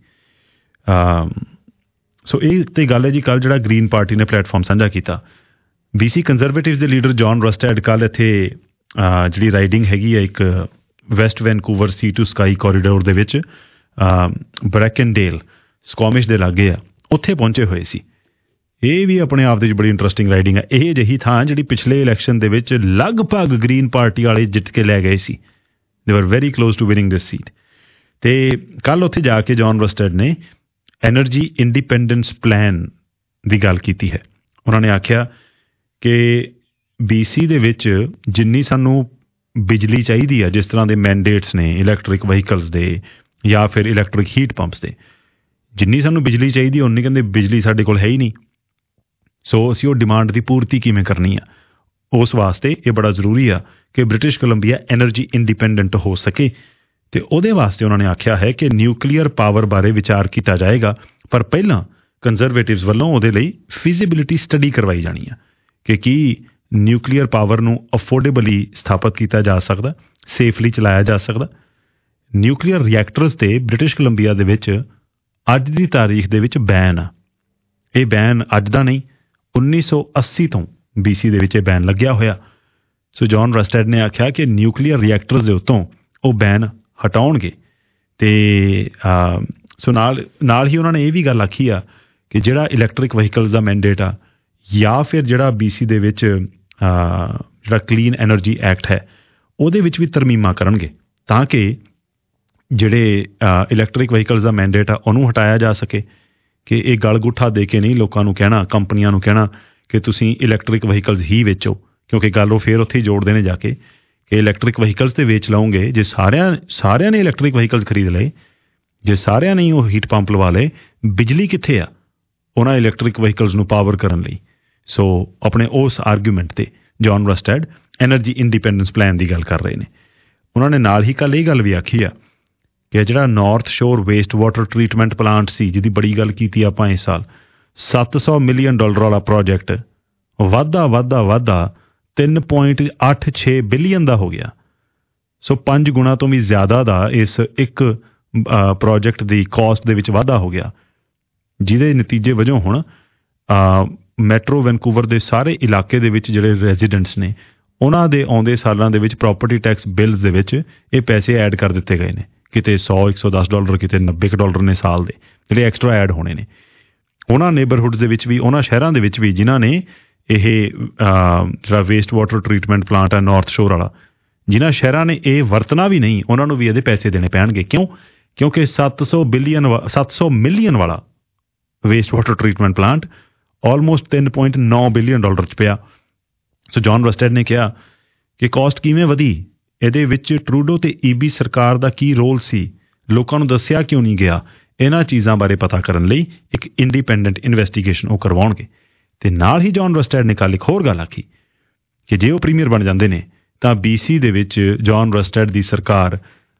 ਸੋ ਇਹ ਤੇ ਗੱਲ ਹੈ ਜੀ। ਕੱਲ੍ਹ ਜਿਹੜਾ ਗ੍ਰੀਨ ਪਾਰਟੀ ਨੇ ਪਲੇਟਫਾਰਮ ਸਾਂਝਾ ਕੀਤਾ, BC ਕੰਜ਼ਰਵੇਟਿਵਸ ਦੇ ਲੀਡਰ ਜੌਨ ਰਸਟੈਡ ਕੱਲ੍ਹ ਇੱਥੇ ਜਿਹੜੀ ਰਾਈਡਿੰਗ ਹੈਗੀ ਹੈ ਇੱਕ West Vancouver Sea to Sky corridor ਦੇ ਵਿੱਚ ਬਰੈਕਨਡੇਲ ਸਕੋਮਿਸ਼ ਦੇ ਲਾਗੇ ਆ, ਉੱਥੇ ਪਹੁੰਚੇ ਹੋਏ ਸੀ। ਇਹ ਵੀ ਆਪਣੇ ਆਪ ਦੇ ਵਿੱਚ ਬੜੀ ਇੰਟਰਸਟਿੰਗ ਰਾਈਡਿੰਗ ਹੈ। ਇਹ ਜਿਹੀ ਥਾਂ ਜਿਹੜੀ ਪਿਛਲੇ ਇਲੈਕਸ਼ਨ ਦੇ ਵਿੱਚ ਲਗਭਗ ਗ੍ਰੀਨ ਪਾਰਟੀ ਵਾਲੇ ਜਿੱਤ ਕੇ ਲੈ ਗਏ ਸੀ। They were very close to winning this seat. ਅਤੇ ਕੱਲ੍ਹ ਉੱਥੇ ਜਾ ਕੇ ਜੌਨ ਰਸਟਡ ਨੇ ਐਨਰਜੀ ਇੰਡੀਪੈਂਡੈਂਸ ਪਲਾਨ ਦੀ ਗੱਲ ਕੀਤੀ ਹੈ। ਉਹਨਾਂ ਨੇ ਆਖਿਆ ਕਿ BC ਦੇ ਵਿੱਚ ਜਿੰਨੀ ਸਾਨੂੰ ਬਿਜਲੀ ਚਾਹੀਦੀ ਆ, ਜਿਸ ਤਰ੍ਹਾਂ ਦੇ ਮੈਂਡੇਟਸ ਨੇ ਇਲੈਕਟ੍ਰਿਕ ਵਹੀਕਲਸ ਦੇ ਜਾਂ ਫਿਰ ਇਲੈਕਟ੍ਰਿਕ ਹੀਟ ਪੰਪਸ ਦੇ, ਜਿੰਨੀ ਸਾਨੂੰ ਬਿਜਲੀ ਚਾਹੀਦੀ ਉਨੀ ਕਹਿੰਦੇ ਬਿਜਲੀ ਸਾਡੇ ਕੋਲ ਹੈ ਹੀ ਨਹੀਂ। ਸੋ ਅਸੀਂ ਉਹ ਡਿਮਾਂਡ ਦੀ ਪੂਰਤੀ ਕਿਵੇਂ ਕਰਨੀ ਆ, ਉਸ ਵਾਸਤੇ ਇਹ ਬੜਾ ਜ਼ਰੂਰੀ ਆ ਕਿ ਬ੍ਰਿਟਿਸ਼ ਕੋਲੰਬੀਆ ਐਨਰਜੀ ਇੰਡੀਪੈਂਡੈਂਟ ਹੋ ਸਕੇ। ਅਤੇ ਉਹਦੇ ਵਾਸਤੇ ਉਹਨਾਂ ਨੇ ਆਖਿਆ ਹੈ ਕਿ ਨਿਊਕਲੀਅਰ ਪਾਵਰ ਬਾਰੇ ਵਿਚਾਰ ਕੀਤਾ ਜਾਏਗਾ, ਪਰ ਪਹਿਲਾਂ ਕੰਜ਼ਰਵੇਟਿਵਸ ਵੱਲੋਂ ਉਹਦੇ ਲਈ ਫਿਜ਼ੀਬਿਲਿਟੀ ਸਟੱਡੀ ਕਰਵਾਈ ਜਾਣੀ ਆ ਕਿ ਕੀ ਨਿਊਕਲੀਅਰ ਪਾਵਰ ਨੂੰ ਅਫੋਰਡੇਬਲੀ ਸਥਾਪਿਤ ਕੀਤਾ ਜਾ ਸਕਦਾ, ਸੇਫਲੀ ਚਲਾਇਆ ਜਾ ਸਕਦਾ। ਨਿਊਕਲੀਅਰ ਰਿਐਕਟਰਸ 'ਤੇ ਬ੍ਰਿਟਿਸ਼ ਕੋਲੰਬੀਆ ਦੇ ਵਿੱਚ ਅੱਜ ਦੀ ਤਾਰੀਖ ਦੇ ਵਿੱਚ ਬੈਨ ਆ। ਇਹ ਬੈਨ ਅੱਜ ਦਾ ਨਹੀਂ, 1980 ਤੋਂ BC ਦੇ ਵਿੱਚ ਇਹ ਬੈਨ ਲੱਗਿਆ ਹੋਇਆ। ਸੋ ਜੌਨ ਰਸਟਡ ਨੇ ਆਖਿਆ ਕਿ ਨਿਊਕਲੀਅਰ ਰਿਐਕਟਰਸ ਦੇ ਉੱਤੋਂ ਉਹ ਬੈਨ ਹਟਾਉਣਗੇ। ਅਤੇ ਸੋ ਨਾਲ ਹੀ ਉਹਨਾਂ ਨੇ ਇਹ ਵੀ ਗੱਲ ਆਖੀ ਆ ਕਿ ਜਿਹੜਾ ਇਲੈਕਟ੍ਰਿਕ ਵਹੀਕਲਸ ਦਾ ਮੈਂਡੇਟ ਆ ਜਾਂ ਫਿਰ ਜਿਹੜਾ BC ਦੇ ਵਿੱਚ ਜਿਹੜਾ ਕਲੀਨ ਐਨਰਜੀ ਐਕਟ ਹੈ ਉਹਦੇ ਵਿੱਚ ਵੀ ਤਰਮੀਮਾਂ ਕਰਨਗੇ ਤਾਂ ਕਿ ਜਿਹੜੇ ਇਲੈਕਟ੍ਰਿਕ ਵਹੀਕਲਸ ਦਾ ਮੈਂਡੇਟ ਆ ਉਹਨੂੰ ਹਟਾਇਆ ਜਾ ਸਕੇ। ਕਿ ਇਹ ਗਲ ਗੁੱਠਾ ਦੇ ਕੇ ਨਹੀਂ ਲੋਕਾਂ ਨੂੰ ਕਹਿਣਾ, ਕੰਪਨੀਆਂ ਨੂੰ ਕਹਿਣਾ ਕਿ ਤੁਸੀਂ ਇਲੈਕਟ੍ਰਿਕ ਵਹੀਕਲਸ ਹੀ ਵੇਚੋ, ਕਿਉਂਕਿ ਗੱਲ ਉਹ ਫਿਰ ਉੱਥੇ ਹੀ ਜੋੜਦੇ ਨੇ ਜਾ ਕੇ ਕਿ ਇਲੈਕਟ੍ਰਿਕ ਵਹੀਕਲਸ 'ਤੇ ਵੇਚ ਲਓਗੇ। ਜੇ ਸਾਰਿਆਂ ਨੇ ਇਲੈਕਟ੍ਰਿਕ ਵਹੀਕਲਸ ਖਰੀਦ ਲਏ, ਜੇ ਸਾਰਿਆਂ ਨੇ ਉਹ ਹੀਟ ਪੰਪ ਲਵਾ ਲਏ, ਬਿਜਲੀ ਕਿੱਥੇ ਆ ਉਹਨਾਂ ਇਲੈਕਟ੍ਰਿਕ ਵਹੀਕਲਸ ਨੂੰ ਪਾਵਰ ਕਰਨ ਲਈ। ਸੋ ਆਪਣੇ ਉਸ ਆਰਗੂਮੈਂਟ 'ਤੇ John Rustad energy independence plan ਦੀ ਗੱਲ ਕਰ ਰਹੇ ਨੇ। ਉਹਨਾਂ ਨੇ ਨਾਲ ਹੀ ਕੱਲ੍ਹ ਇਹ ਗੱਲ ਵੀ ਆਖੀ ਆ ਕਿ ਜਿਹੜਾ North Shore wastewater treatment plant ਸੀ, ਜਿਹਦੀ ਬੜੀ ਗੱਲ ਕੀਤੀ ਆਪਾਂ ਇਸ ਸਾਲ, $700 ਮਿਲੀਅਨ ਵਾਲਾ ਪ੍ਰੋਜੈਕਟ ਵਾਧਾ 3.86 ਬਿਲੀਅਨ ਦਾ ਹੋ ਗਿਆ। ਸੋ 5 ਗੁਣਾ ਤੋਂ ਵੀ ਜ਼ਿਆਦਾ ਦਾ ਇਸ ਇੱਕ ਪ੍ਰੋਜੈਕਟ ਦੀ ਕਾਸਟ ਦੇ ਵਿੱਚ ਵਾਧਾ ਹੋ ਗਿਆ, ਜਿਹਦੇ ਨਤੀਜੇ ਵਜੋਂ ਹੁਣ ਮੈਟਰੋ ਵੈਨਕੂਵਰ ਦੇ ਸਾਰੇ ਇਲਾਕੇ ਦੇ ਵਿੱਚ ਜਿਹੜੇ ਰੈਜ਼ੀਡੈਂਟਸ ਨੇ ਉਹਨਾਂ ਦੇ ਆਉਂਦੇ ਸਾਲਾਂ ਦੇ ਵਿੱਚ ਪ੍ਰੋਪਰਟੀ ਟੈਕਸ ਬਿਲਸ ਦੇ ਵਿੱਚ ਇਹ ਪੈਸੇ ਐਡ ਕਰ ਦਿੱਤੇ ਗਏ ਨੇ। ਕਿਤੇ $100-110, ਕਿਤੇ $90 ਨੇ ਸਾਲ ਦੇ ਜਿਹੜੇ ਐਕਸਟਰਾ ਐਡ ਹੋਣੇ ਨੇ। ਉਹਨਾਂ ਨੇਬਰਹੁੱਡਸ ਦੇ ਵਿੱਚ ਵੀ, ਉਹਨਾਂ ਸ਼ਹਿਰਾਂ ਦੇ ਵਿੱਚ ਵੀ ਜਿਨ੍ਹਾਂ ਨੇ ਇਹ ਜਿਹੜਾ ਵੇਸਟ ਵਾਟਰ ਟਰੀਟਮੈਂਟ ਪਲਾਂਟ ਹੈ ਨਾਰਥ ਸ਼ੋਰ ਵਾਲਾ, ਜਿਨ੍ਹਾਂ ਸ਼ਹਿਰਾਂ ਨੇ ਇਹ ਵਰਤਣਾ ਵੀ ਨਹੀਂ, ਉਹਨਾਂ ਨੂੰ ਵੀ ਇਹਦੇ ਪੈਸੇ ਦੇਣੇ ਪੈਣਗੇ। ਕਿਉਂਕਿ 700 ਮਿਲੀਅਨ ਵਾਲਾ wastewater treatment plant almost $3.9 billion 'ਚ ਪਿਆ। ਸੋ ਜੌਨ ਰਸਟਡ ਨੇ ਕਿਹਾ ਕਿ ਕਾਸਟ ਕਿਵੇਂ ਵਧੀ, ਇਹਦੇ ਵਿੱਚ ਟਰੂਡੋ ਤੇ EB ਸਰਕਾਰ ਦਾ ਕੀ ਰੋਲ ਸੀ, ਲੋਕਾਂ ਨੂੰ ਦੱਸਿਆ ਕਿਉਂ ਨਹੀਂ ਗਿਆ। ਇਹਨਾਂ ਚੀਜ਼ਾਂ ਬਾਰੇ ਪਤਾ ਕਰਨ ਲਈ ਇੱਕ ਇੰਡੀਪੈਂਡੈਂਟ ਇਨਵੈਸਟੀਗੇਸ਼ਨ ਉਹ ਕਰਵਾਉਣਗੇ। ਅਤੇ ਨਾਲ ਹੀ ਜੌਨ ਰਸਟਡ ਨੇ ਕੱਲ੍ਹ ਇੱਕ ਹੋਰ ਗੱਲ ਆਖੀ ਕਿ ਜੇ ਉਹ ਪ੍ਰੀਮੀਅਰ ਬਣ ਜਾਂਦੇ ਨੇ ਤਾਂ BC ਦੇ ਵਿੱਚ ਜੌਨ ਰਸਟਡ ਦੀ ਸਰਕਾਰ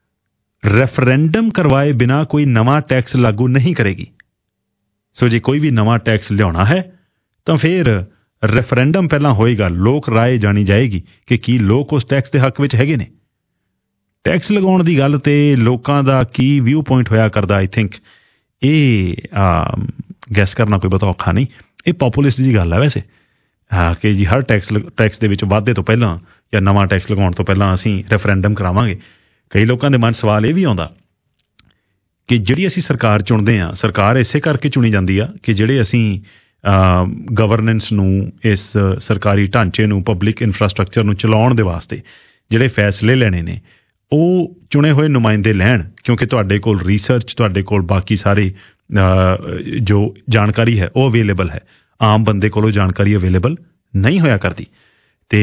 ਰੈਫਰੈਂਡਮ ਕਰਵਾਏ ਬਿਨਾਂ ਕੋਈ ਨਵਾਂ ਟੈਕਸ ਲਾਗੂ ਨਹੀਂ ਕਰੇਗੀ। ਸੋ ਜੇ ਕੋਈ ਵੀ ਨਵਾਂ ਟੈਕਸ ਲਿਆਉਣਾ ਹੈ ਤਾਂ ਫਿਰ ਰੈਫਰੈਂਡਮ ਪਹਿਲਾਂ ਹੋਏਗਾ, ਲੋਕ ਰਾਏ ਜਾਣੀ ਜਾਏਗੀ ਕਿ ਕੀ ਲੋਕ ਉਸ ਟੈਕਸ ਦੇ ਹੱਕ ਵਿੱਚ ਹੈਗੇ ਨੇ। ਟੈਕਸ ਲਗਾਉਣ ਦੀ ਗੱਲ 'ਤੇ ਲੋਕਾਂ ਦਾ ਕੀ ਵਿਊ ਪੁਆਇੰਟ ਹੋਇਆ ਕਰਦਾ, ਆਈ ਥਿੰਕ ਇਹ ਗੈਸ ਕਰਨਾ ਕੋਈ ਬਹੁਤਾ ਔਖਾ ਨਹੀਂ। ਇਹ ਪੋਪੂਲਿਸਟ ਦੀ ਗੱਲ ਹੈ ਵੈਸੇ ਕਿ ਜੀ ਹਰ ਟੈਕਸ ਦੇ ਵਿੱਚ ਵਾਧੇ ਤੋਂ ਪਹਿਲਾਂ ਜਾਂ ਨਵਾਂ ਟੈਕਸ ਲਗਾਉਣ ਤੋਂ ਪਹਿਲਾਂ ਅਸੀਂ ਰੈਫਰੈਂਡਮ ਕਰਾਵਾਂਗੇ। ਕਈ ਲੋਕਾਂ ਦੇ ਮਨ ਸਵਾਲ ਇਹ ਵੀ ਆਉਂਦਾ ਕਿ ਜਿਹੜੀ ਅਸੀਂ ਸਰਕਾਰ ਚੁਣਦੇ ਹਾਂ, ਸਰਕਾਰ ਇਸੇ ਕਰਕੇ ਚੁਣੀ ਜਾਂਦੀ ਆ ਕਿ ਜਿਹੜੇ ਅਸੀਂ ਗਵਰਨੈਂਸ ਨੂੰ, ਇਸ ਸਰਕਾਰੀ ਢਾਂਚੇ ਨੂੰ, ਪਬਲਿਕ ਇਨਫਰਾਸਟਰਕਚਰ ਨੂੰ ਚਲਾਉਣ ਦੇ ਵਾਸਤੇ ਜਿਹੜੇ ਫੈਸਲੇ ਲੈਣੇ ਨੇ ਉਹ ਚੁਣੇ ਹੋਏ ਨੁਮਾਇੰਦੇ ਲੈਣ। ਕਿਉਂਕਿ ਤੁਹਾਡੇ ਕੋਲ ਰਿਸਰਚ, ਤੁਹਾਡੇ ਕੋਲ ਬਾਕੀ ਸਾਰੇ ਜੋ ਜਾਣਕਾਰੀ ਹੈ ਉਹ ਅਵੇਲੇਬਲ ਹੈ, ਆਮ ਬੰਦੇ ਕੋਲੋਂ ਜਾਣਕਾਰੀ ਅਵੇਲੇਬਲ ਨਹੀਂ ਹੋਇਆ ਕਰਦੀ। ਅਤੇ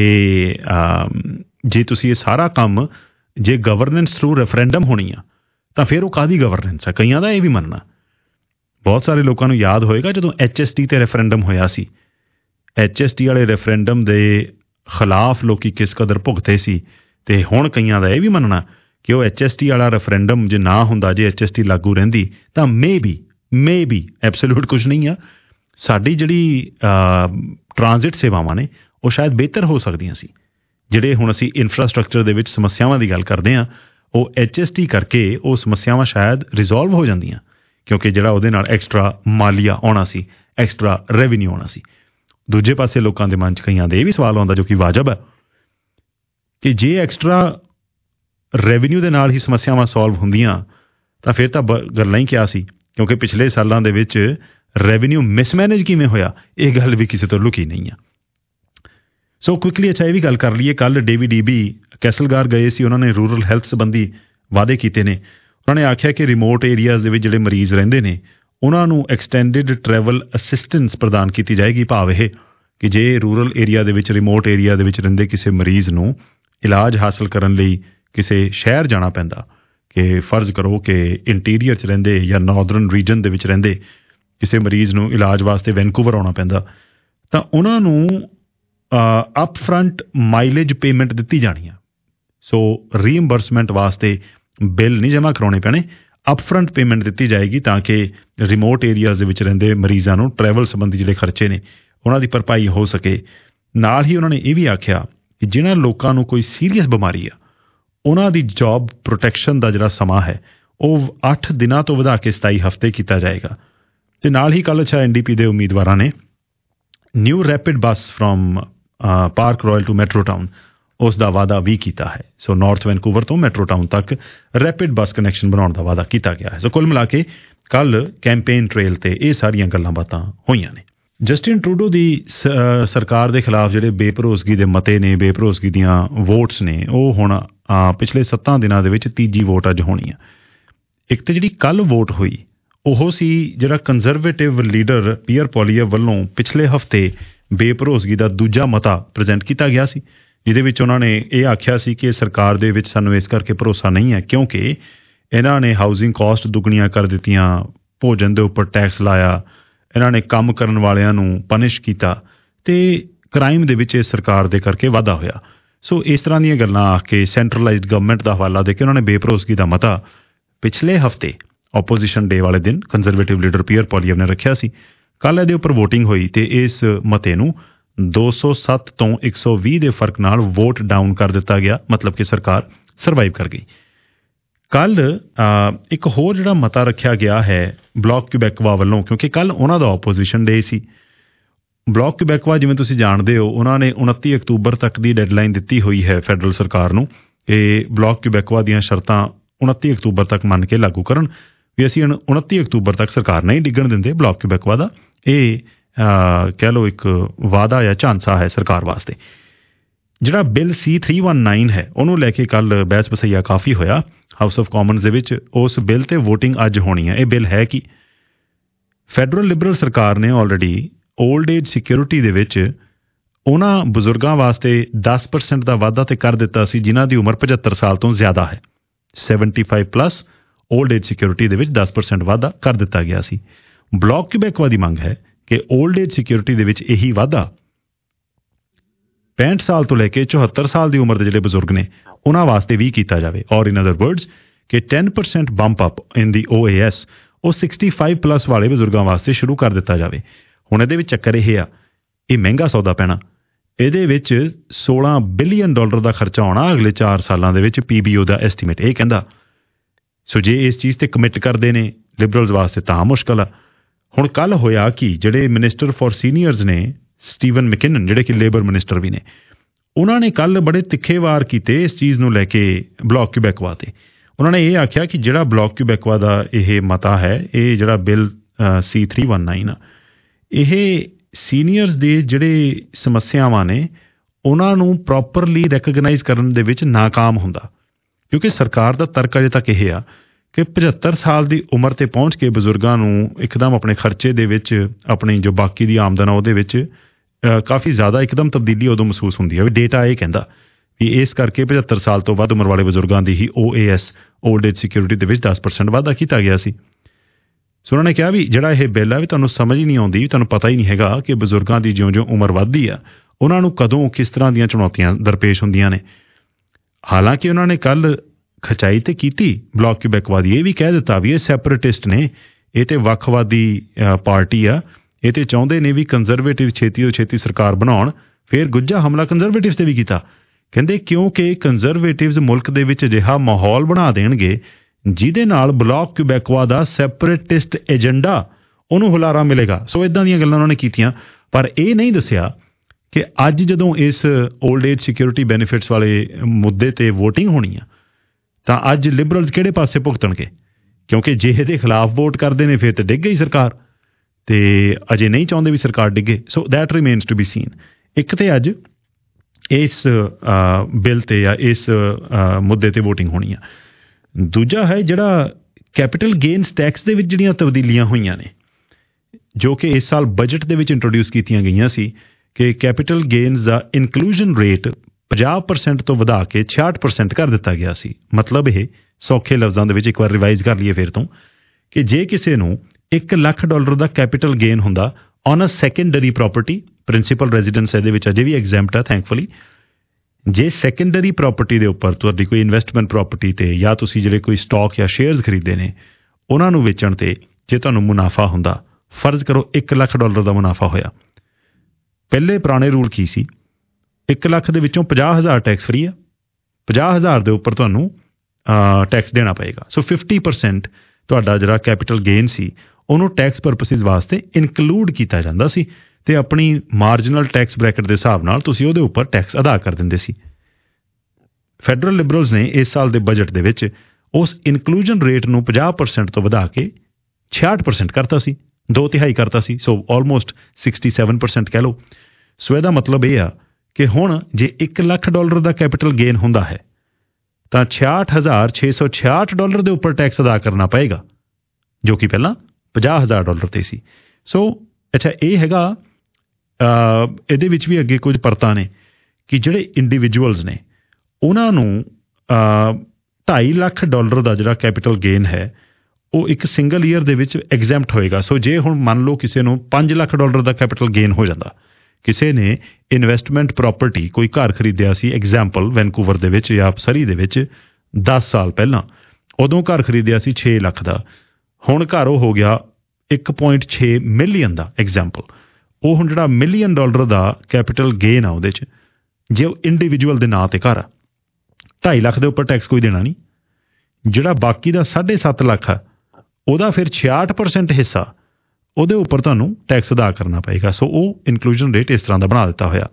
ਜੇ ਤੁਸੀਂ ਇਹ ਸਾਰਾ ਕੰਮ ਜੇ ਗਵਰਨੈਂਸ ਥਰੂ ਰੈਫਰੈਂਡਮ ਹੋਣੀ ਆ ਤਾਂ ਫਿਰ ਉਹ ਕਾਹਦੀ ਗਵਰਨੈਂਸ ਆ। ਕਈਆਂ ਦਾ ਇਹ ਵੀ ਮੰਨਣਾ, ਬਹੁਤ ਸਾਰੇ ਲੋਕਾਂ ਨੂੰ ਯਾਦ ਹੋਏਗਾ ਜਦੋਂ HST 'ਤੇ ਰੈਫਰੈਂਡਮ ਹੋਇਆ ਸੀ, HST ਵਾਲੇ ਰੈਫਰੈਂਡਮ ਦੇ ਖਿਲਾਫ ਲੋਕੀ ਕਿਸ ਕਦਰ ਭੁਗਤੇ ਸੀ। ਅਤੇ ਹੁਣ ਕਈਆਂ ਦਾ ਇਹ ਵੀ ਮੰਨਣਾ ਕਿ ਉਹ HST ਵਾਲਾ ਰੈਫਰੈਂਡਮ ਜੇ ਨਾ ਹੁੰਦਾ, ਜੇ HST ਲਾਗੂ ਰਹਿੰਦੀ ਤਾਂ ਮੇ ਬੀ ਐਬਸੋਲੂਟ ਕੁਛ ਨਹੀਂ ਆ, ਸਾਡੀ ਜਿਹੜੀ ਟਰਾਂਜ਼ਿਟ ਸੇਵਾਵਾਂ ਨੇ ਉਹ ਸ਼ਾਇਦ ਬਿਹਤਰ ਹੋ ਸਕਦੀਆਂ ਸੀ। ਜਿਹੜੇ ਹੁਣ ਅਸੀਂ ਇਨਫਰਾਸਟਰਕਚਰ ਦੇ ਵਿੱਚ ਸਮੱਸਿਆਵਾਂ ਦੀ ਗੱਲ ਕਰਦੇ ਹਾਂ, ਉਹ HST ਕਰਕੇ ਉਹ ਸਮੱਸਿਆਵਾਂ ਸ਼ਾਇਦ ਰਿਜ਼ੋਲਵ ਹੋ ਜਾਂਦੀਆਂ, ਕਿਉਂਕਿ ਜਿਹੜਾ ਉਹਦੇ ਨਾਲ ਐਕਸਟਰਾ ਮਾਲੀਆ ਆਉਣਾ ਸੀ, ਐਕਸਟਰਾ ਰੈਵਨਿਊ ਆਉਣਾ ਸੀ। ਦੂਜੇ ਪਾਸੇ ਲੋਕਾਂ ਦੇ ਮਨ 'ਚ ਕਈਆਂ ਦੇ ਇਹ ਵੀ ਸਵਾਲ ਆਉਂਦਾ, ਜੋ ਕਿ ਵਾਜਬ ਹੈ, ਕਿ ਜੇ ਐਕਸਟਰਾ ਰੈਵਨਿਊ ਦੇ ਨਾਲ ਹੀ ਸਮੱਸਿਆਵਾਂ ਸੋਲਵ ਹੁੰਦੀਆਂ ਤਾਂ ਫਿਰ ਤਾਂ ਗੱਲਾਂ ਹੀ ਕਿਹਾ ਸੀ। ਕਿਉਂਕਿ ਪਿਛਲੇ ਸਾਲਾਂ ਦੇ ਵਿੱਚ ਰੈਵਨਿਊ ਮਿਸਮੈਨੇਜ ਕਿਵੇਂ ਹੋਇਆ, ਇਹ ਗੱਲ ਵੀ ਕਿਸੇ ਤੋਂ ਲੁਕੀ ਨਹੀਂ ਆ। ਸੋ ਕੁਇਕਲੀ ਅੱਛਾ ਇਹ ਵੀ ਗੱਲ ਕਰ ਲਈਏ, ਕੱਲ੍ਹ ਡੇਵਿਡ ਈਬੀ ਕੈਸਲਗਾਰ ਗਏ ਸੀ, ਉਹਨਾਂ ਨੇ ਰੂਰਲ ਹੈਲਥ ਸੰਬੰਧੀ ਵਾਅਦੇ ਕੀਤੇ ਨੇ। ਉਹਨਾਂ ਨੇ ਆਖਿਆ ਕਿ ਰਿਮੋਟ ਏਰੀਆਜ਼ ਦੇ ਵਿੱਚ ਜਿਹੜੇ ਮਰੀਜ਼ ਰਹਿੰਦੇ ਨੇ ਉਹਨਾਂ ਨੂੰ ਐਕਸਟੈਂਡਿਡ ਟਰੈਵਲ ਅਸਿਸਟੈਂਸ ਪ੍ਰਦਾਨ ਕੀਤੀ ਜਾਏਗੀ। ਭਾਵ ਇਹ ਕਿ ਜੇ ਰੂਰਲ ਏਰੀਆ ਦੇ ਵਿੱਚ, ਰਿਮੋਟ ਏਰੀਆ ਦੇ ਵਿੱਚ ਰਹਿੰਦੇ ਕਿਸੇ ਮਰੀਜ਼ ਨੂੰ ਇਲਾਜ ਹਾਸਲ ਕਰਨ ਲਈ ਕਿਸੇ ਸ਼ਹਿਰ ਜਾਣਾ ਪੈਂਦਾ, ਕਿ ਫਰਜ਼ ਕਰੋ ਕਿ ਇੰਟੀਰੀਅਰ 'ਚ ਰਹਿੰਦੇ ਜਾਂ ਨਾਰਦਰਨ ਰੀਜਨ ਦੇ ਵਿੱਚ ਰਹਿੰਦੇ ਕਿਸੇ ਮਰੀਜ਼ ਨੂੰ ਇਲਾਜ ਵਾਸਤੇ ਵੈਨਕੂਵਰ ਆਉਣਾ ਪੈਂਦਾ, ਤਾਂ ਉਹਨਾਂ ਨੂੰ ਅਪ ਫਰੰਟ ਮਾਈਲੇਜ ਪੇਮੈਂਟ ਦਿੱਤੀ ਜਾਣੀ ਆ। ਸੋ ਰੀਇੰਬਰਸਮੈਂਟ ਵਾਸਤੇ ਬਿੱਲ ਨਹੀਂ ਜਮ੍ਹਾਂ ਕਰਾਉਣੇ ਪੈਣੇ, ਅਪ ਫਰੰਟ ਪੇਮੈਂਟ ਦਿੱਤੀ ਜਾਏਗੀ ਤਾਂ ਕਿ ਰਿਮੋਟ ਏਰੀਆਜ਼ ਦੇ ਵਿੱਚ ਰਹਿੰਦੇ ਮਰੀਜ਼ਾਂ ਨੂੰ ਟਰੈਵਲ ਸੰਬੰਧੀ ਜਿਹੜੇ ਖਰਚੇ ਨੇ ਉਹਨਾਂ ਦੀ ਭਰਪਾਈ ਹੋ ਸਕੇ। ਨਾਲ ਹੀ ਉਹਨਾਂ ਨੇ ਇਹ ਵੀ ਆਖਿਆ ਕਿ ਜਿਹਨਾਂ ਲੋਕਾਂ ਨੂੰ ਕੋਈ ਸੀਰੀਅਸ ਬਿਮਾਰੀ ਆ ਉਹਨਾਂ ਦੀ ਜੌਬ ਪ੍ਰੋਟੈਕਸ਼ਨ ਦਾ ਜਿਹੜਾ ਸਮਾਂ ਹੈ ਉਹ 8 ਦਿਨਾਂ ਤੋਂ ਵਧਾ ਕੇ 27 ਹਫ਼ਤੇ ਕੀਤਾ ਜਾਏਗਾ। ਅਤੇ ਨਾਲ ਹੀ ਕੱਲ੍ਹ ਅੱਛਾ NDP ਦੇ ਉਮੀਦਵਾਰਾਂ ਨੇ new rapid bus from Park Royal to Metrotown ਉਸ ਦਾ ਵਾਅਦਾ ਵੀ ਕੀਤਾ ਹੈ। ਸੋ ਨਾਰਥ ਵੈਨਕੂਵਰ ਤੋਂ ਮੈਟਰੋ ਟਾਊਨ ਤੱਕ ਰੈਪਿਡ ਬੱਸ ਕਨੈਕਸ਼ਨ ਬਣਾਉਣ ਦਾ ਵਾਅਦਾ ਕੀਤਾ ਗਿਆ ਹੈ। ਸੋ ਕੁੱਲ ਮਿਲਾ ਕੇ ਕੱਲ੍ਹ ਕੈਂਪੇਨ ਟ੍ਰੇਲ 'ਤੇ ਇਹ ਸਾਰੀਆਂ ਗੱਲਾਂ ਬਾਤਾਂ ਹੋਈਆਂ ਨੇ। ਜਸਟਿਨ ਟਰੂਡੋ ਦੀ ਸਰਕਾਰ ਦੇ ਖਿਲਾਫ ਜਿਹੜੇ ਬੇਭਰੋਸਗੀ ਦੇ ਮਤੇ ਨੇ, ਬੇਭਰੋਸਗੀ ਦੀਆਂ ਵੋਟਸ ਨੇ, ਉਹ ਹੁਣ ਪਿਛਲੇ 7 ਦਿਨਾਂ ਦੇ ਵਿੱਚ ਤੀਜੀ ਵੋਟ ਅੱਜ ਹੋਣੀ ਆ। ਇੱਕ ਤਾਂ ਜਿਹੜੀ ਕੱਲ੍ਹ ਵੋਟ ਹੋਈ ਉਹ ਸੀ ਜਿਹੜਾ ਕੰਜ਼ਰਵੇਟਿਵ ਲੀਡਰ ਪੀਅਰ ਪੋਲੀਅਮ ਵੱਲੋਂ ਪਿਛਲੇ ਹਫ਼ਤੇ ਬੇਭਰੋਸਗੀ ਦਾ ਦੂਜਾ ਮਤਾ ਪ੍ਰੈਜ਼ੈਂਟ ਕੀਤਾ ਗਿਆ ਸੀ, ਜਿਹਦੇ ਵਿੱਚ ਉਹਨਾਂ ਨੇ ਇਹ ਆਖਿਆ ਸੀ ਕਿ ਸਰਕਾਰ ਦੇ ਵਿੱਚ ਸਾਨੂੰ ਇਸ ਕਰਕੇ ਭਰੋਸਾ ਨਹੀਂ ਹੈ ਕਿਉਂਕਿ ਇਹਨਾਂ ਨੇ ਹਾਊਸਿੰਗ ਕਾਸਟ ਦੁੱਗਣੀਆਂ ਕਰ ਦਿੱਤੀਆਂ, ਭੋਜਨ ਦੇ ਉੱਪਰ ਟੈਕਸ ਲਾਇਆ, ਇਹਨਾਂ ਨੇ ਕੰਮ ਕਰਨ ਵਾਲਿਆਂ ਨੂੰ ਪਨਿਸ਼ ਕੀਤਾ ਅਤੇ ਕ੍ਰਾਈਮ ਦੇ ਵਿੱਚ ਇਸ ਸਰਕਾਰ ਦੇ ਕਰਕੇ ਵਾਧਾ ਹੋਇਆ। ਸੋ ਇਸ ਤਰ੍ਹਾਂ ਦੀਆਂ ਗੱਲਾਂ ਆ ਕੇ ਸੈਂਟਰਲਾਈਜ਼ਡ ਗਵਰਨਮੈਂਟ ਦਾ ਹਵਾਲਾ ਦੇ ਕੇ ਉਹਨਾਂ ਨੇ ਬੇਭਰੋਸਗੀ ਦਾ ਮਤਾ ਪਿਛਲੇ ਹਫ਼ਤੇ ਓਪੋਜੀਸ਼ਨ ਡੇ ਵਾਲੇ ਦਿਨ ਕੰਜ਼ਰਵੇਟਿਵ ਲੀਡਰ ਪੀਅਰ ਪੋਲੀਅਮ ਨੇ ਰੱਖਿਆ ਸੀ। ਕੱਲ੍ਹ ਇਹਦੇ ਉੱਪਰ ਵੋਟਿੰਗ ਹੋਈ ਅਤੇ ਇਸ ਮਤੇ ਨੂੰ 207 ਤੋਂ 120 ਦੇ ਫਰਕ ਨਾਲ ਵੋਟ ਡਾਊਨ ਕਰ ਦਿੱਤਾ ਗਿਆ, ਮਤਲਬ ਕਿ ਸਰਕਾਰ ਸਰਵਾਈਵ ਕਰ ਗਈ। ਕੱਲ੍ਹ ਇੱਕ ਹੋਰ ਜਿਹੜਾ ਮਤਾ ਰੱਖਿਆ ਗਿਆ ਹੈ ਬਲਾਕ ਕਿਊਬੈਕਵਾ ਵੱਲੋਂ, ਕਿਉਂਕਿ ਕੱਲ੍ਹ ਉਹਨਾਂ ਦਾ ਓਪੋਜੀਸ਼ਨ ਡੇ ਸੀ। ਬਲਾਕ ਕਿਊਬੈਕਵਾ ਜਿਵੇਂ ਤੁਸੀਂ ਜਾਣਦੇ ਹੋ, ਉਹਨਾਂ ਨੇ 29 ਅਕਤੂਬਰ ਤੱਕ ਦੀ ਡੈਡਲਾਈਨ ਦਿੱਤੀ ਹੋਈ ਹੈ ਫੈਡਰਲ ਸਰਕਾਰ ਨੂੰ ਕਿ ਬਲਾਕ ਕਿਊਬੈਕਵਾ ਦੀਆਂ ਸ਼ਰਤਾਂ 29 ਅਕਤੂਬਰ ਤੱਕ ਮੰਨ ਕੇ ਲਾਗੂ ਕਰਨ। ਵੀ ਅਸੀਂ 29 ਅਕਤੂਬਰ ਤੱਕ ਸਰਕਾਰ ਨਹੀਂ ਡਿੱਗਣ ਦਿੰਦੇ ਬਲਾਕ ਕਿਊਬੈਕਵਾ ਦਾ। ਇਹ ਕਹਿ ਲਓ ਇੱਕ ਵਾਅਦਾ ਜਾਂ ਝਾਂਸਾ ਹੈ ਸਰਕਾਰ ਵਾਸਤੇ। ਜਿਹੜਾ ਬਿੱਲ C319 ਹੈ ਉਹਨੂੰ ਲੈ ਕੇ ਕੱਲ੍ਹ ਬਹਿਸ ਬਸਈਆ ਕਾਫੀ ਹੋਇਆ ਹਾਊਸ ਆਫ ਕਾਮਨਸ ਦੇ ਵਿੱਚ। ਉਸ ਬਿੱਲ 'ਤੇ ਵੋਟਿੰਗ ਅੱਜ ਹੋਣੀ ਹੈ। ਇਹ ਬਿੱਲ ਹੈ ਕਿ ਫੈਡਰਲ ਲਿਬਰਲ ਸਰਕਾਰ ਨੇ ਆਲਰੇਡੀ ਓਲਡ ਏਜ ਸਿਕਿਉਰਿਟੀ ਦੇ ਵਿੱਚ ਉਹਨਾਂ ਬਜ਼ੁਰਗਾਂ ਵਾਸਤੇ 10% ਦਾ ਵਾਧਾ ਤੇ ਕਰ ਦਿੱਤਾ ਸੀ ਜਿਨ੍ਹਾਂ ਦੀ ਉਮਰ 75 ਸਾਲ ਤੋਂ ਜ਼ਿਆਦਾ ਹੈ। 75+ ਓਲਡ ਏਜ ਸਿਕਿਉਰਿਟੀ ਦੇ ਵਿੱਚ 10% ਵਾਧਾ ਕਰ ਦਿੱਤਾ ਗਿਆ ਸੀ। ਬਲਾਕ ਕਿਊਬੈਕਵਾ ਦੀ ਮੰਗ ਹੈ ਕਿ ਓਲਡ ਏਜ ਸਿਕਿਉਰਿਟੀ ਦੇ ਵਿੱਚ ਇਹੀ ਵਾਧਾ 65 ਸਾਲ ਤੋਂ ਲੈ ਕੇ 74 ਸਾਲ ਦੀ ਉਮਰ ਦੇ ਜਿਹੜੇ ਬਜ਼ੁਰਗ ਨੇ ਉਹਨਾਂ ਵਾਸਤੇ ਵੀ ਕੀਤਾ ਜਾਵੇ। ਔਰ ਇਨ ਅਦਰ ਵਰਡਸ ਕਿ 10% bump up in the OAS ਉਹ 65+ ਵਾਲੇ ਬਜ਼ੁਰਗਾਂ ਵਾਸਤੇ ਸ਼ੁਰੂ ਕਰ ਦਿੱਤਾ ਜਾਵੇ। ਹੁਣ ਇਹਦੇ ਵਿੱਚ ਚੱਕਰ ਇਹ ਆ, ਇਹ ਮਹਿੰਗਾ ਸੌਦਾ ਪੈਣਾ। ਇਹਦੇ ਵਿੱਚ $16 ਬਿਲੀਅਨ ਦਾ ਖਰਚਾ ਆਉਣਾ ਅਗਲੇ 4 ਸਾਲਾਂ ਦੇ ਵਿੱਚ। PBO ਦਾ ਐਸਟੀਮੇਟ ਇਹ ਕਹਿੰਦਾ। ਸੋ ਜੇ ਇਸ ਚੀਜ਼ 'ਤੇ ਕਮਿਟ ਕਰਦੇ ਨੇ ਲਿਬਰਲਸ ਵਾਸਤੇ ਤਾਂ ਮੁਸ਼ਕਲ ਆ। ਹੁਣ ਕੱਲ੍ਹ ਹੋਇਆ ਕਿ ਜਿਹੜੇ ਮਿਨਿਸਟਰ ਫॉर ਸੀਨੀਅਰਜ਼ ਨੇ ਸਟੀਵਨ ਮੈਕਿਨਨ, ਜਿਹੜੇ ਕਿ ਲੇਬਰ ਮਿਨਿਸਟਰ ਵੀ ਨੇ, ਉਹਨਾਂ ਨੇ ਕੱਲ੍ਹ ਬੜੇ ਤਿੱਖੇ ਵਾਰ ਕੀਤੇ ਇਸ ਚੀਜ਼ ਨੂੰ ਲੈ ਕੇ ਬਲਾਕ ਕਿਊਬੈਕਵਾ 'ਤੇ। ਉਹਨਾਂ ਨੇ ਇਹ ਆਖਿਆ ਕਿ ਜਿਹੜਾ ਬਲਾਕ ਕਿਊਬੈਕਵਾ ਦਾ ਇਹ ਮਤਾ ਹੈ, ਇਹ ਜਿਹੜਾ ਬਿੱਲ C319 ਆ, ਇਹ ਸੀਨੀਅਰਸ ਦੇ ਜਿਹੜੇ ਸਮੱਸਿਆਵਾਂ ਨੇ ਉਹਨਾਂ ਨੂੰ ਪ੍ਰੋਪਰਲੀ ਰੈਕਗਨਾਈਜ਼ ਕਰਨ ਦੇ ਵਿੱਚ ਨਾਕਾਮ ਹੁੰਦਾ। ਕਿਉਂਕਿ ਸਰਕਾਰ ਦਾ ਤਰਕ ਅਜੇ ਤੱਕ ਇਹ ਆ ਕਿ 75 ਸਾਲ ਦੀ ਉਮਰ 'ਤੇ ਪਹੁੰਚ ਕੇ ਬਜ਼ੁਰਗਾਂ ਨੂੰ ਇੱਕਦਮ ਆਪਣੇ ਖਰਚੇ ਦੇ ਵਿੱਚ, ਆਪਣੀ ਜੋ ਬਾਕੀ ਦੀ ਆਮਦਨ ਆ ਉਹਦੇ ਵਿੱਚ ਕਾਫੀ ਜ਼ਿਆਦਾ ਇੱਕਦਮ ਤਬਦੀਲੀ ਉਦੋਂ ਮਹਿਸੂਸ ਹੁੰਦੀ ਹੈ। ਵੀ ਡੇਟਾ ਇਹ ਕਹਿੰਦਾ ਵੀ ਇਸ ਕਰਕੇ 75 ਸਾਲ ਤੋਂ ਵੱਧ ਉਮਰ ਵਾਲੇ ਬਜ਼ੁਰਗਾਂ ਦੀ ਹੀ OAS ਓਲਡ ਏਜ ਸਿਕਿਉਰਿਟੀ ਦੇ ਵਿੱਚ 10% ਵਾਧਾ ਕੀਤਾ ਗਿਆ ਸੀ। ਸੋ ਉਹਨਾਂ ਨੇ ਕਿਹਾ ਵੀ ਜਿਹੜਾ ਇਹ ਬਿੱਲ ਆ ਵੀ ਤੁਹਾਨੂੰ ਸਮਝ ਹੀ ਨਹੀਂ ਆਉਂਦੀ, ਤੁਹਾਨੂੰ ਪਤਾ ਹੀ ਨਹੀਂ ਹੈਗਾ ਕਿ ਬਜ਼ੁਰਗਾਂ ਦੀ ਜਿਉਂ-ਜਿਉਂ ਉਮਰ ਵੱਧਦੀ ਆ ਉਹਨਾਂ ਨੂੰ ਕਦੋਂ ਕਿਸ ਤਰ੍ਹਾਂ ਦੀਆਂ ਚੁਣੌਤੀਆਂ ਦਰਪੇਸ਼ ਹੁੰਦੀਆਂ ਨੇ। ਹਾਲਾਂਕਿ ਉਹਨਾਂ ਨੇ ਕੱਲ੍ਹ ਖਚਾਈ ਤੇ ਕੀਤੀ ਬਲਾਕ ਕਿਊਬੈਕਵਾ ਦੀ, ਇਹ ਵੀ ਕਹਿ ਦਿੱਤਾ ਵੀ ਇਹ ਸੈਪਰੇਟਿਸਟ ਨੇ, ਇਹ ਤੇ ਵੱਖਵਾਦੀ ਪਾਰਟੀ ਆ, ਇਹ ਤੇ ਚਾਹੁੰਦੇ ਨੇ ਵੀ ਕੰਜ਼ਰਵੇਟਿਵ ਛੇਤੀ ਤੋਂ ਛੇਤੀ ਸਰਕਾਰ ਬਣਾਉਣ। ਫਿਰ ਗੁੱਜਾ ਹਮਲਾ ਕੰਜ਼ਰਵੇਟਿਵਸ 'ਤੇ ਵੀ ਕੀਤਾ। ਕਹਿੰਦੇ ਕਿਉਂਕਿ ਕੰਜ਼ਰਵੇਟਿਵਸ ਮੁਲਕ ਦੇ ਵਿੱਚ ਅਜਿਹਾ ਮਾਹੌਲ ਬਣਾ ਦੇਣਗੇ ਜਿਹਦੇ ਨਾਲ ਬਲਾਕ ਕਿਊਬੈਕਵਾ ਦਾ ਸੈਪਰੇਟਿਸਟ ਏਜੰਡਾ ਉਹਨੂੰ ਹੁਲਾਰਾ ਮਿਲੇਗਾ। ਸੋ ਇੱਦਾਂ ਦੀਆਂ ਗੱਲਾਂ ਉਹਨਾਂ ਨੇ ਕੀਤੀਆਂ, ਪਰ ਇਹ ਨਹੀਂ ਦੱਸਿਆ ਕਿ ਅੱਜ ਜਦੋਂ ਇਸ ਓਲਡ ਏਜ ਸਿਕਿਉਰਿਟੀ ਬੈਨੀਫਿਟਸ ਵਾਲੇ ਮੁੱਦੇ 'ਤੇ ਵੋਟਿੰਗ ਹੋਣੀ ਆ ਤਾਂ ਅੱਜ ਲਿਬਰਲਸ ਕਿਹੜੇ ਪਾਸੇ ਭੁਗਤਣਗੇ। ਕਿਉਂਕਿ ਜੇ ਇਹਦੇ ਖਿਲਾਫ ਵੋਟ ਕਰਦੇ ਨੇ ਫਿਰ ਤਾਂ ਡਿੱਗ ਗਈ ਸਰਕਾਰ। ਤੇ ਅਜੇ ਨਹੀਂ ਚਾਹੁੰਦੇ ਵੀ ਸਰਕਾਰ ਡਿੱਗੇ। So that remains to be seen. ਇੱਕ ਤੇ ਅੱਜ ਇਸ ਬਿੱਲ ਤੇ ਜਾਂ ਇਸ ਮੁੱਦੇ ਤੇ ਵੋਟਿੰਗ ਹੋਣੀ ਆ। ਦੂਜਾ ਹੈ ਜਿਹੜਾ ਕੈਪੀਟਲ ਗੇਨਸ ਟੈਕਸ ਦੇ ਵਿੱਚ ਜਿਹੜੀਆਂ ਤਬਦੀਲੀਆਂ ਹੋਈਆਂ ਨੇ, ਜੋ ਕਿ ਇਸ ਸਾਲ ਬਜਟ ਦੇ ਵਿੱਚ ਇੰਟਰੋਡਿਊਸ ਕੀਤੀਆਂ ਗਈਆਂ ਸੀ ਕਿ ਕੈਪੀਟਲ ਗੇਨਸ ਦਾ ਇਨਕਲੂਜਨ ਰੇਟ 50% ਤੋਂ ਵਧਾ ਕੇ 66% ਕਰ ਦਿੱਤਾ ਗਿਆ ਸੀ। ਮਤਲਬ ਇਹ ਸੌਖੇ ਲਫ਼ਜ਼ਾਂ ਦੇ ਵਿੱਚ ਇੱਕ ਵਾਰ ਰਿਵਾਈਜ਼ ਕਰ ਲਈਏ ਫਿਰ ਤੋਂ, ਕਿ ਜੇ ਕਿਸੇ ਨੂੰ $1 ਲੱਖ ਦਾ ਕੈਪੀਟਲ ਗੇਨ ਹੁੰਦਾ on a secondary property, principal residence ਇਹਦੇ ਵਿੱਚ ਅਜੇ ਵੀ ਐਗਜ਼ੈਂਪਟ ਆ ਥੈਂਕਫੁਲੀ, ਜੇ ਸੈਕੰਡਰੀ ਪ੍ਰਾਪਰਟੀ ਦੇ ਉੱਪਰ ਤੁਹਾਡੀ ਕੋਈ ਇਨਵੈਸਟਮੈਂਟ ਪ੍ਰਾਪਰਟੀ ਤੇ ਜਾਂ ਤੁਸੀਂ ਜਿਹੜੇ ਕੋਈ ਸਟਾਕ ਜਾਂ ਸ਼ੇਅਰਸ ਖਰੀਦੇ ਨੇ ਉਹਨਾਂ ਨੂੰ ਵੇਚਣ ਤੇ ਜੇ ਤੁਹਾਨੂੰ ਮੁਨਾਫਾ ਹੁੰਦਾ, ਫਰਜ਼ ਕਰੋ $1 ਲੱਖ ਦਾ ਮੁਨਾਫਾ ਹੋਇਆ। ਪਹਿਲੇ ਪੁਰਾਣੇ ਰੂਲ ਕੀ ਸੀ? 1 ਲੱਖ ਦੇ ਵਿੱਚੋਂ 50,000 ਟੈਕਸ ਫਰੀ ਆ, 50,000 ਦੇ ਉੱਪਰ ਤੁਹਾਨੂੰ ਟੈਕਸ ਦੇਣਾ ਪਏਗਾ। ਸੋ 50% ਤੁਹਾਡਾ ਜਿਹੜਾ ਕੈਪੀਟਲ ਗੇਨ ਸੀ ਉਹਨੂੰ ਟੈਕਸ ਪਰਪਸਿਸ ਵਾਸਤੇ ਇਨਕਲੂਡ ਕੀਤਾ ਜਾਂਦਾ ਸੀ ਤੇ ਆਪਣੀ ਮਾਰਜਨਲ ਟੈਕਸ ਬ੍ਰੈਕਟ ਦੇ ਹਿਸਾਬ ਨਾਲ ਤੁਸੀਂ ਉਹਦੇ ਉੱਪਰ ਟੈਕਸ ਅਦਾ ਕਰ ਦਿੰਦੇ ਸੀ। ਫੈਡਰਲ ਲਿਬਰਲਸ ਨੇ ਇਸ ਸਾਲ ਦੇ ਬਜਟ ਦੇ ਵਿੱਚ ਉਸ ਇਨਕਲੂਜਨ ਰੇਟ ਨੂੰ 50% ਤੋਂ ਵਧਾ ਕੇ 66% ਕਰਤਾ ਸੀ, 2/3 ਕਰਤਾ ਸੀ। ਸੋ ਆਲਮੋਸਟ 67% ਕਹਿ ਲਓ। ਸੋ ਇਹਦਾ ਮਤਲਬ ਇਹ ਆ ਕਿ ਹੁਣ ਜੇ $1 ਲੱਖ ਦਾ ਕੈਪੀਟਲ ਗੇਨ ਹੁੰਦਾ ਹੈ ਤਾਂ $66,666 ਦੇ ਉੱਪਰ ਟੈਕਸ ਅਦਾ ਕਰਨਾ ਪਏਗਾ, ਜੋ ਕਿ ਪਹਿਲਾਂ $50,000 ਤੇ ਸੀ। ਸੋ ਅੱਛਾ, ਇਹ ਹੈਗਾ ਇਹਦੇ ਵਿੱਚ ਵੀ ਅੱਗੇ ਕੁਝ ਪਰਤਾਂ ਨੇ ਕਿ ਜਿਹੜੇ ਇੰਡੀਵਿਜੂਅਲਸ ਨੇ ਉਹਨਾਂ ਨੂੰ $2.5 ਲੱਖ ਦਾ ਜਿਹੜਾ ਕੈਪੀਟਲ ਗੇਨ ਹੈ ਉਹ ਇੱਕ ਸਿੰਗਲ ਈਅਰ ਦੇ ਵਿੱਚ ਐਗਜ਼ੈਂਪਟ ਹੋਏਗਾ। ਸੋ ਜੇ ਹੁਣ ਮੰਨ ਲਓ ਕਿਸੇ ਨੂੰ $5 ਲੱਖ ਦਾ ਕੈਪੀਟਲ ਗੇਨ ਹੋ ਜਾਂਦਾ, ਕਿਸੇ ਨੇ ਇਨਵੈਸਟਮੈਂਟ ਪ੍ਰਾਪਰਟੀ ਕੋਈ ਘਰ ਖਰੀਦਿਆ ਸੀ, ਐਗਜ਼ਾਮਪਲ ਵੈਨਕੂਵਰ ਦੇ ਵਿੱਚ ਜਾਂ ਸਰੀ ਦੇ ਵਿੱਚ 10 ਸਾਲ ਪਹਿਲਾਂ, ਉਦੋਂ ਘਰ ਖਰੀਦਿਆ ਸੀ 6 ਲੱਖ ਦਾ, ਹੁਣ ਘਰ ਉਹ ਹੋ ਗਿਆ 1.6 ਮਿਲੀਅਨ ਦਾ ਐਗਜ਼ਾਮਪਲ। ਉਹ ਹੁਣ ਜਿਹੜਾ $1 ਮਿਲੀਅਨ ਦਾ ਕੈਪੀਟਲ ਗੇਨ ਆ ਉਹਦੇ 'ਚ, ਜੇ ਉਹ ਇੰਡੀਵਿਜੂਅਲ ਦੇ ਨਾਂ ਤੇ ਘਰ ਆ, 2.5 ਲੱਖ ਦੇ ਉੱਪਰ ਟੈਕਸ ਕੋਈ ਦੇਣਾ ਨਹੀਂ। ਜਿਹੜਾ ਬਾਕੀ ਦਾ 7.5 ਲੱਖ ਆ ਉਹਦਾ ਫਿਰ 66% ਹਿੱਸਾ ਉਹਦੇ ਉੱਪਰ ਤੁਹਾਨੂੰ ਟੈਕਸ ਅਦਾ ਕਰਨਾ ਪਏਗਾ। ਸੋ ਉਹ ਇਨਕਲੂਜਨ ਰੇਟ ਇਸ ਤਰ੍ਹਾਂ ਦਾ ਬਣਾ ਦਿੱਤਾ ਹੋਇਆ।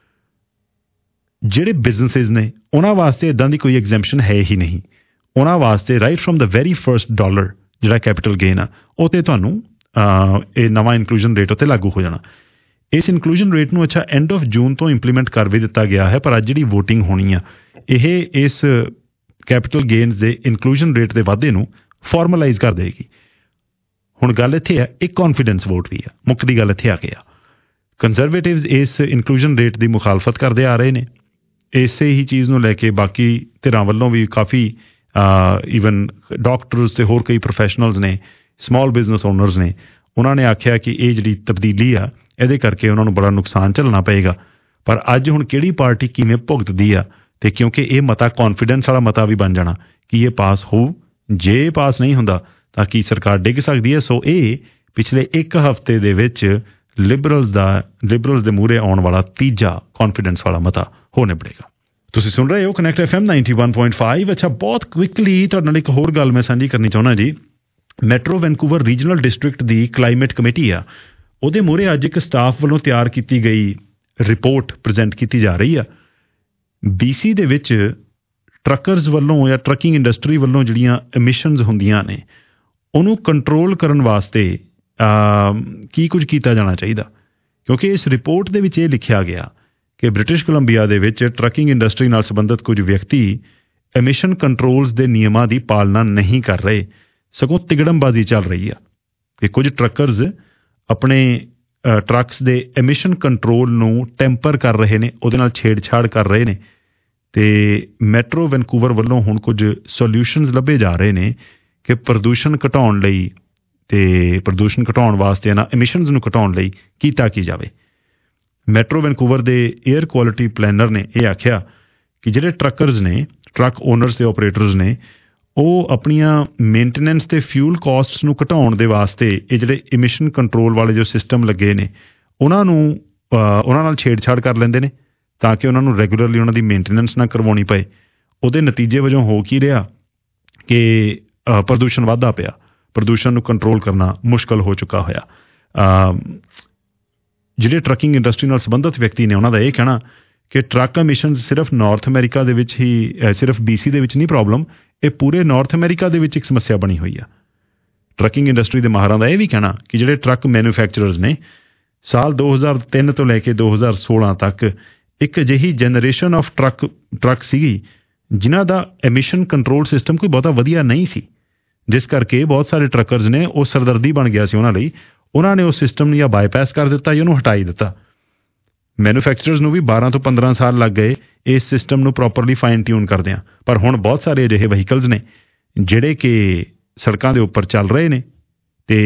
ਜਿਹੜੇ ਬਿਜ਼ਨਸਿਸ ਨੇ ਉਹਨਾਂ ਵਾਸਤੇ ਇੱਦਾਂ ਦੀ ਕੋਈ ਐਗਜ਼ੈਂਪਸ਼ਨ ਹੈ ਹੀ ਨਹੀਂ। ਉਹਨਾਂ ਵਾਸਤੇ right from the very first dollar ਜਿਹੜਾ ਕੈਪੀਟਲ ਗੇਨ ਆ ਉਹ 'ਤੇ ਤੁਹਾਨੂੰ ਇਹ ਨਵਾਂ ਇਨਕਲੂਜਨ ਰੇਟ ਉੱਤੇ ਲਾਗੂ ਹੋ ਜਾਣਾ। ਇਸ ਇਨਕਲੂਜਨ ਰੇਟ ਨੂੰ ਅੱਛਾ ਐਂਡ ਆਫ ਜੂਨ ਤੋਂ ਇੰਪਲੀਮੈਂਟ ਕਰ ਵੀ ਦਿੱਤਾ ਗਿਆ ਹੈ, ਪਰ ਅੱਜ ਜਿਹੜੀ ਵੋਟਿੰਗ ਹੋਣੀ ਆ ਇਹ ਇਸ ਕੈਪੀਟਲ ਗੇਨਸ ਦੇ ਇਨਕਲੂਜਨ ਰੇਟ ਦੇ ਵਾਧੇ ਨੂੰ ਫਾਰਮਲਾਈਜ਼ ਕਰ ਦੇਗੀ। ਹੁਣ ਗੱਲ ਇੱਥੇ ਹੈ, ਇੱਕ ਕੌਨਫੀਡੈਂਸ ਵੋਟ ਵੀ ਆ, ਮੁੱਕਦੀ ਗੱਲ ਇੱਥੇ ਆ ਕੇ ਆ। ਕੰਜ਼ਰਵੇਟਿਵਜ਼ ਇਸ ਇਨਕਲੂਜਨ ਰੇਟ ਦੀ ਮੁਖਾਲਫਤ ਕਰਦੇ ਆ ਰਹੇ ਨੇ। ਇਸੇ ਹੀ ਚੀਜ਼ ਨੂੰ ਲੈ ਕੇ ਬਾਕੀ ਧਿਰਾਂ ਵੱਲੋਂ ਵੀ ਕਾਫੀ ਈਵਨ ਡਾਕਟਰਸ ਤੇ ਹੋਰ ਕਈ ਪ੍ਰੋਫੈਸ਼ਨਲਸ ਨੇ, ਸਮਾਲ ਬਿਜ਼ਨਸ ਓਨਰਸ ਨੇ, ਉਹਨਾਂ ਨੇ ਆਖਿਆ ਕਿ ਇਹ ਜਿਹੜੀ ਤਬਦੀਲੀ ਆ ਇਹਦੇ ਕਰਕੇ ਉਹਨਾਂ ਨੂੰ ਬੜਾ ਨੁਕਸਾਨ ਝੱਲਣਾ ਪਏਗਾ। ਪਰ ਅੱਜ ਹੁਣ ਕਿਹੜੀ ਪਾਰਟੀ ਕਿਵੇਂ ਭੁਗਤਦੀ ਆ, ਤੇ ਕਿਉਂਕਿ ਇਹ ਮਤਾ ਕੌਨਫੀਡੈਂਸ ਵਾਲਾ ਮਤਾ ਵੀ ਬਣ ਜਾਣਾ ਕਿ ਇਹ ਪਾਸ ਹੋਊ, ਜੇ ਪਾਸ ਨਹੀਂ ਹੁੰਦਾ ਤਾਂ ਕੀ ਸਰਕਾਰ ਡਿੱਗ ਸਕਦੀ ਹੈ। ਸੋ ਇਹ ਪਿਛਲੇ ਇੱਕ ਹਫ਼ਤੇ ਦੇ ਵਿੱਚ ਲਿਬਰਲਸ ਦੇ ਮੂਹਰੇ ਆਉਣ ਵਾਲਾ ਤੀਜਾ ਕੌਨਫੀਡੈਂਸ ਵਾਲਾ ਮਤਾ ਹੋ ਨਿਬੜੇਗਾ। ਤੁਸੀਂ ਸੁਣ ਰਹੇ ਹੋ ਕਨੈਕਟ FM 91.5। ਅੱਛਾ, ਬਹੁਤ ਕੁਇਕਲੀ ਤੁਹਾਡੇ ਨਾਲ ਇੱਕ ਹੋਰ ਗੱਲ ਮੈਂ ਸਾਂਝੀ ਕਰਨੀ ਚਾਹੁੰਦਾ ਜੀ। ਮੈਟਰੋ ਵੈਨਕੂਵਰ ਰੀਜਨਲ ਡਿਸਟ੍ਰਿਕਟ ਦੀ ਕਲਾਈਮੇਟ ਕਮੇਟੀ ਆ, ਉਹਦੇ ਮੂਹਰੇ ਅੱਜ ਇੱਕ ਸਟਾਫ ਵੱਲੋਂ ਤਿਆਰ ਕੀਤੀ ਗਈ ਰਿਪੋਰਟ ਪ੍ਰੈਜ਼ੈਂਟ ਕੀਤੀ ਜਾ ਰਹੀ ਆ। BC ਦੇ ਵਿੱਚ ਟਰੱਕਰਸ ਵੱਲੋਂ ਜਾਂ ਟਰੱਕਿੰਗ ਇੰਡਸਟਰੀ ਵੱਲੋਂ ਜਿਹੜੀਆਂ ਐਮਿਸ਼ਨਸ ਹੁੰਦੀਆਂ ਨੇ ਉਹਨੂੰ ਕੰਟਰੋਲ ਕਰਨ ਵਾਸਤੇ ਕੀ ਕੁਝ ਕੀਤਾ ਜਾਣਾ ਚਾਹੀਦਾ, ਕਿਉਂਕਿ ਇਸ ਰਿਪੋਰਟ ਦੇ ਵਿੱਚ ਇਹ ਲਿਖਿਆ ਗਿਆ ਕਿ ਬ੍ਰਿਟਿਸ਼ ਕੋਲੰਬੀਆ ਦੇ ਵਿੱਚ ਟਰੱਕਿੰਗ ਇੰਡਸਟਰੀ ਨਾਲ ਸੰਬੰਧਿਤ ਕੁਝ ਵਿਅਕਤੀ ਐਮਿਸ਼ਨ ਕੰਟਰੋਲਸ ਦੇ ਨਿਯਮਾਂ ਦੀ ਪਾਲਣਾ ਨਹੀਂ ਕਰ ਰਹੇ, ਸਗੋਂ ਤਿਗੜਮਬਾਜ਼ੀ ਚੱਲ ਰਹੀ ਆ ਕਿ ਕੁਝ ਟਰੱਕਰਸ ਆਪਣੇ ਟਰੱਕਸ ਦੇ ਐਮਿਸ਼ਨ ਕੰਟਰੋਲ ਨੂੰ ਟੈਂਪਰ ਕਰ ਰਹੇ ਨੇ, ਉਹਦੇ ਨਾਲ ਛੇੜਛਾੜ ਕਰ ਰਹੇ ਨੇ। ਤੇ ਮੈਟਰੋ ਵੈਨਕੂਵਰ ਵੱਲੋਂ ਹੁਣ ਕੁਝ ਸੋਲਿਊਸ਼ਨਸ ਲੱਭੇ ਜਾ ਰਹੇ ਨੇ ਕਿ ਪ੍ਰਦੂਸ਼ਣ ਘਟਾਉਣ ਲਈ ਤੇ ਪ੍ਰਦੂਸ਼ਣ ਘਟਾਉਣ ਵਾਸਤੇ ਇਹਨਾਂ ਐਮਿਸ਼ਨਸ ਨੂੰ ਘਟਾਉਣ ਲਈ ਕੀਤਾ ਕੀ ਜਾਵੇ। ਮੈਟਰੋ ਵੈਨਕੂਵਰ ਦੇ ਏਅਰ ਕੁਆਲਿਟੀ ਪਲੈਨਰ ਨੇ ਇਹ ਆਖਿਆ ਕਿ ਜਿਹੜੇ ਟਰੱਕਰਸ ਨੇ, ਟਰੱਕ ਓਨਰਸ ਤੇ ਆਪਰੇਟਰਸ ਨੇ, ਉਹ ਆਪਣੀਆਂ ਮੇਨਟੇਨੈਂਸ ਤੇ ਫਿਊਲ ਕਾਸਟਸ ਨੂੰ ਘਟਾਉਣ ਦੇ ਵਾਸਤੇ ਇਹ ਜਿਹੜੇ ਐਮਿਸ਼ਨ ਕੰਟਰੋਲ ਵਾਲੇ ਜੋ ਸਿਸਟਮ ਲੱਗੇ ਨੇ ਉਹਨਾਂ ਨਾਲ ਛੇੜਛਾੜ ਕਰ ਲੈਂਦੇ ਨੇ ਤਾਂ ਕਿ ਉਹਨਾਂ ਨੂੰ ਰੈਗੂਲਰਲੀ ਉਹਨਾਂ ਦੀ ਮੇਨਟੇਨੈਂਸ ਨਾ ਕਰਵਾਉਣੀ ਪਏ। ਉਹਦੇ ਨਤੀਜੇ ਵਜੋਂ ਹੋ ਕੀ ਰਿਹਾ ਕਿ ਪ੍ਰਦੂਸ਼ਣ ਵੱਧਦਾ ਪਿਆ, ਪ੍ਰਦੂਸ਼ਣ ਨੂੰ ਕੰਟਰੋਲ ਕਰਨਾ ਮੁਸ਼ਕਲ ਹੋ ਚੁੱਕਾ ਹੋਇਆ। ਜਿਹੜੇ ਟਰੱਕਿੰਗ ਇੰਡਸਟਰੀ ਨਾਲ ਸੰਬੰਧਿਤ ਵਿਅਕਤੀ ਨੇ ਉਹਨਾਂ ਦਾ ਇਹ ਕਹਿਣਾ ਕਿ ਟਰੱਕ ਐਮਿਸ਼ਨਸ ਸਿਰਫ ਨਾਰਥ ਅਮਰੀਕਾ ਦੇ ਵਿੱਚ ਹੀ, ਸਿਰਫ BC ਦੇ ਵਿੱਚ ਨਹੀਂ ਪ੍ਰੋਬਲਮ, ਇਹ ਪੂਰੇ ਨਾਰਥ ਅਮਰੀਕਾ ਦੇ ਵਿੱਚ ਇੱਕ ਸਮੱਸਿਆ ਬਣੀ ਹੋਈ ਆ। ਟਰੱਕਿੰਗ ਇੰਡਸਟਰੀ ਦੇ ਮਾਹਰਾਂ ਦਾ ਇਹ ਵੀ ਕਹਿਣਾ ਕਿ ਜਿਹੜੇ ਟਰੱਕ ਮੈਨੂਫੈਕਚਰਰਸ ਨੇ ਸਾਲ 2003 ਤੋਂ ਲੈ ਕੇ 2016 ਤੱਕ ਇੱਕ ਅਜਿਹੀ ਜਨਰੇਸ਼ਨ ਆਫ ਟਰੱਕ ਸੀਗੀ ਜਿਨ੍ਹਾਂ ਦਾ ਐਮਿਸ਼ਨ ਕੰਟਰੋਲ ਸਿਸਟਮ ਕੋਈ ਬਹੁਤਾ ਵਧੀਆ ਨਹੀਂ ਸੀ, ਜਿਸ ਕਰਕੇ ਬਹੁਤ ਸਾਰੇ ਟਰੱਕਰਸ ਨੇ ਉਹ ਸਰਦਰਦੀ ਬਣ ਗਿਆ ਸੀ ਉਹਨਾਂ ਲਈ। ਉਹਨਾਂ ਨੇ ਉਸ ਸਿਸਟਮ ਨੂੰ ਜਾਂ ਬਾਈਪਾਸ ਕਰ ਦਿੱਤਾ ਜਾਂ ਉਹਨੂੰ ਹਟਾਈ ਦਿੱਤਾ। ਮੈਨੂਫੈਕਚਰਰਸ ਨੂੰ ਵੀ 12 ਤੋਂ 15 ਸਾਲ ਲੱਗ ਗਏ ਇਸ ਸਿਸਟਮ ਨੂੰ ਪ੍ਰੋਪਰਲੀ ਫਾਈਨ ਟਿਊਨ ਕਰਦਿਆਂ, ਪਰ ਹੁਣ ਬਹੁਤ ਸਾਰੇ ਅਜਿਹੇ ਵਹੀਕਲਸ ਨੇ ਜਿਹੜੇ ਕਿ ਸੜਕਾਂ ਦੇ ਉੱਪਰ ਚੱਲ ਰਹੇ ਨੇ ਅਤੇ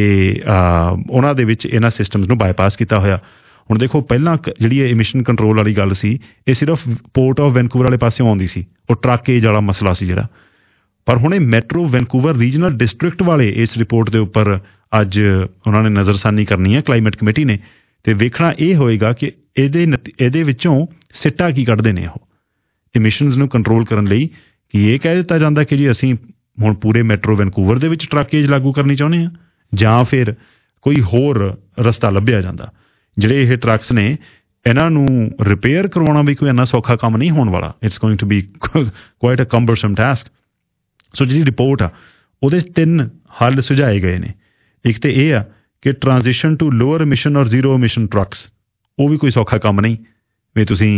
ਉਹਨਾਂ ਦੇ ਵਿੱਚ ਇਹਨਾਂ ਸਿਸਟਮਸ ਨੂੰ ਬਾਈਪਾਸ ਕੀਤਾ ਹੋਇਆ। ਹੁਣ ਦੇਖੋ, ਪਹਿਲਾਂ ਜਿਹੜੀ ਇਹ ਐਮਿਸ਼ਨ ਕੰਟਰੋਲ ਵਾਲੀ ਗੱਲ ਸੀ, ਇਹ ਸਿਰਫ ਪੋਰਟ ਆਫ ਵੈਨਕੂਵਰ ਵਾਲੇ ਪਾਸਿਓਂ ਆਉਂਦੀ ਸੀ, ਉਹ ਟਰੱਕ ਏਜ ਵਾਲਾ ਮਸਲਾ ਸੀ ਜਿਹੜਾ। ਪਰ ਹੁਣ ਇਹ ਮੈਟਰੋ ਵੈਨਕੂਵਰ ਰੀਜਨਲ ਡਿਸਟ੍ਰਿਕਟ ਵਾਲੇ ਇਸ ਰਿਪੋਰਟ ਦੇ ਉੱਪਰ ਅੱਜ ਉਹਨਾਂ ਨੇ ਨਜ਼ਰਸਾਨੀ ਕਰਨੀ ਹੈ ਕਲਾਈਮੇਟ ਕਮੇਟੀ ਨੇ, ਅਤੇ ਵੇਖਣਾ ਇਹ ਹੋਏਗਾ ਕਿ ਇਹਦੇ ਵਿੱਚੋਂ ਸਿੱਟਾ ਕੀ ਕੱਢਦੇ ਨੇ ਉਹ ਐਮਿਸ਼ਨਸ ਨੂੰ ਕੰਟਰੋਲ ਕਰਨ ਲਈ। ਕਿ ਇਹ ਕਹਿ ਦਿੱਤਾ ਜਾਂਦਾ ਕਿ ਜੀ ਅਸੀਂ ਹੁਣ ਪੂਰੇ ਮੈਟਰੋ ਵੈਨਕੂਵਰ ਦੇ ਵਿੱਚ ਟਰੱਕ ਏਜ ਲਾਗੂ ਕਰਨੀ ਚਾਹੁੰਦੇ ਹਾਂ, ਜਾਂ ਫਿਰ ਕੋਈ ਹੋਰ ਰਸਤਾ ਲੱਭਿਆ ਜਾਂਦਾ। ਜਿਹੜੇ ਇਹ ਟਰੱਕਸ ਨੇ ਇਹਨਾਂ ਨੂੰ ਰਿਪੇਅਰ ਕਰਵਾਉਣਾ ਵੀ ਕੋਈ ਇੰਨਾ ਸੌਖਾ ਕੰਮ ਨਹੀਂ ਹੋਣ ਵਾਲਾ। It's going to be quite a cumbersome task. So ਜਿਹੜੀ ਰਿਪੋਰਟ ਆ ਉਹਦੇ 'ਚ 3 ਹੱਲ ਸੁਝਾਏ ਗਏ ਨੇ। ਇੱਕ ਤਾਂ ਇਹ ਆ ਕਿ transition to lower emission or zero emission trucks, ਉਹ ਵੀ ਕੋਈ ਸੌਖਾ ਕੰਮ ਨਹੀਂ ਵੀ ਤੁਸੀਂ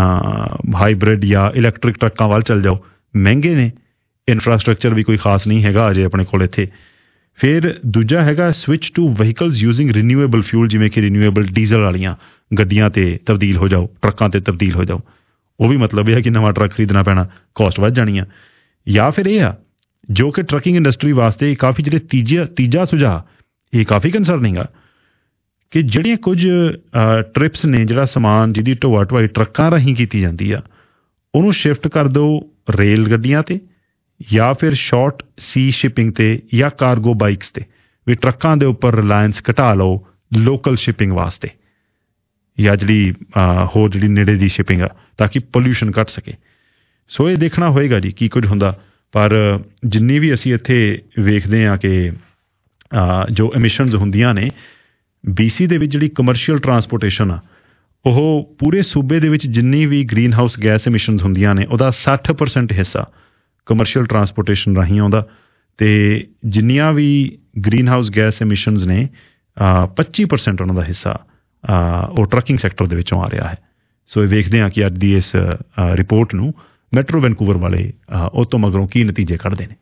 ਹਾਈਬ੍ਰਿਡ ਜਾਂ ਇਲੈਕਟ੍ਰਿਕ ਟਰੱਕਾਂ ਵੱਲ ਚੱਲ ਜਾਓ, ਮਹਿੰਗੇ ਨੇ, ਇਨਫਰਾਸਟਰਕਚਰ ਵੀ ਕੋਈ ਖਾਸ ਨਹੀਂ ਹੈਗਾ ਅਜੇ ਆਪਣੇ ਕੋਲ ਇੱਥੇ। ਫਿਰ ਦੂਜਾ ਹੈਗਾ switch to vehicles using renewable fuel, ਜਿਵੇਂ ਕਿ ਰੀਨਿਊਏਬਲ ਡੀਜ਼ਲ ਵਾਲੀਆਂ ਗੱਡੀਆਂ 'ਤੇ ਤਬਦੀਲ ਹੋ ਜਾਓ, ਟਰੱਕਾਂ 'ਤੇ ਤਬਦੀਲ ਹੋ ਜਾਓ। ਉਹ ਵੀ ਮਤਲਬ ਇਹ ਹੈ ਕਿ ਨਵਾਂ ਟਰੱਕ ਖਰੀਦਣਾ ਪੈਣਾ, ਕੋਸਟ ਵੱਧ ਜਾਣੀ ਆ। ਜਾਂ ਫਿਰ ਇਹ ਆ ਜੋ ਕਿ ਟਰੱਕਿੰਗ ਇੰਡਸਟਰੀ ਵਾਸਤੇ ਕਾਫੀ ਜਿਹੜੇ ਤੀਜਾ ਸੁਝਾਅ, ਇਹ ਕਾਫੀ ਕੰਸਰਨਿੰਗ ਆ ਕਿ ਜਿਹੜੀਆਂ ਕੁਝ ਟ੍ਰਿਪਸ ਨੇ, ਜਿਹੜਾ ਸਮਾਨ ਜਿਹਦੀ ਢੋਆ ਢੁਆਈ ਟਰੱਕਾਂ ਰਾਹੀਂ ਕੀਤੀ ਜਾਂਦੀ ਆ, ਉਹਨੂੰ ਸ਼ਿਫਟ ਕਰ ਦਿਓ ਰੇਲ ਗੱਡੀਆਂ 'ਤੇ ਜਾਂ ਫਿਰ ਸ਼ਾਰਟ ਸੀ ਸ਼ਿਪਿੰਗ 'ਤੇ ਜਾਂ ਕਾਰਗੋ ਬਾਈਕਸ 'ਤੇ, ਵੀ ਟਰੱਕਾਂ ਦੇ ਉੱਪਰ ਰਿਲਾਇੰਸ ਘਟਾ ਲਓ ਲੋਕਲ ਸ਼ਿਪਿੰਗ ਵਾਸਤੇ, ਜਾਂ ਜਿਹੜੀ ਨੇੜੇ ਦੀ ਸ਼ਿਪਿੰਗ ਆ, ਤਾਂ ਕਿ ਪੋਲਿਊਸ਼ਨ ਘੱਟ ਸਕੇ। ਸੋ ਇਹ ਦੇਖਣਾ ਹੋਏਗਾ ਜੀ ਕੀ ਕੁਝ ਹੁੰਦਾ। ਪਰ ਜਿੰਨੀ ਵੀ ਅਸੀਂ ਇੱਥੇ ਵੇਖਦੇ ਹਾਂ ਕਿ ਜੋ ਐਮਿਸ਼ਨਸ ਹੁੰਦੀਆਂ ਨੇ, BC ਦੇ ਵਿੱਚ ਜਿਹੜੀ ਕਮਰਸ਼ੀਅਲ ਟਰਾਂਸਪੋਰਟੇਸ਼ਨ ਆ, ਉਹ ਪੂਰੇ ਸੂਬੇ ਦੇ ਵਿੱਚ ਜਿੰਨੀ ਵੀ ਗ੍ਰੀਨ ਹਾਊਸ ਗੈਸ ਐਮਿਸ਼ਨਸ ਹੁੰਦੀਆਂ ਨੇ ਉਹਦਾ 60% ਹਿੱਸਾ ਕਮਰਸ਼ੀਅਲ ਟਰਾਂਸਪੋਰਟੇਸ਼ਨ ਰਾਹੀਂ ਆਉਂਦਾ, ਅਤੇ ਜਿੰਨੀਆਂ ਵੀ ਗ੍ਰੀਨ ਹਾਊਸ ਗੈਸ ਐਮਿਸ਼ਨਸ ਨੇ 25% ਉਹਨਾਂ ਦਾ ਹਿੱਸਾ ਉਹ ਟਰੱਕਿੰਗ ਸੈਕਟਰ ਦੇ ਵਿੱਚੋਂ ਆ ਰਿਹਾ ਹੈ। ਸੋ ਇਹ ਵੇਖਦੇ ਹਾਂ ਕਿ ਅੱਜ ਦੀ ਇਸ ਰਿਪੋਰਟ ਨੂੰ ਮੈਟਰੋ ਵੈਨਕੂਵਰ ਵਾਲੇ ਉਹ ਤੋਂ ਮਗਰੋਂ ਕੀ ਨਤੀਜੇ ਕੱਢਦੇ ਨੇ।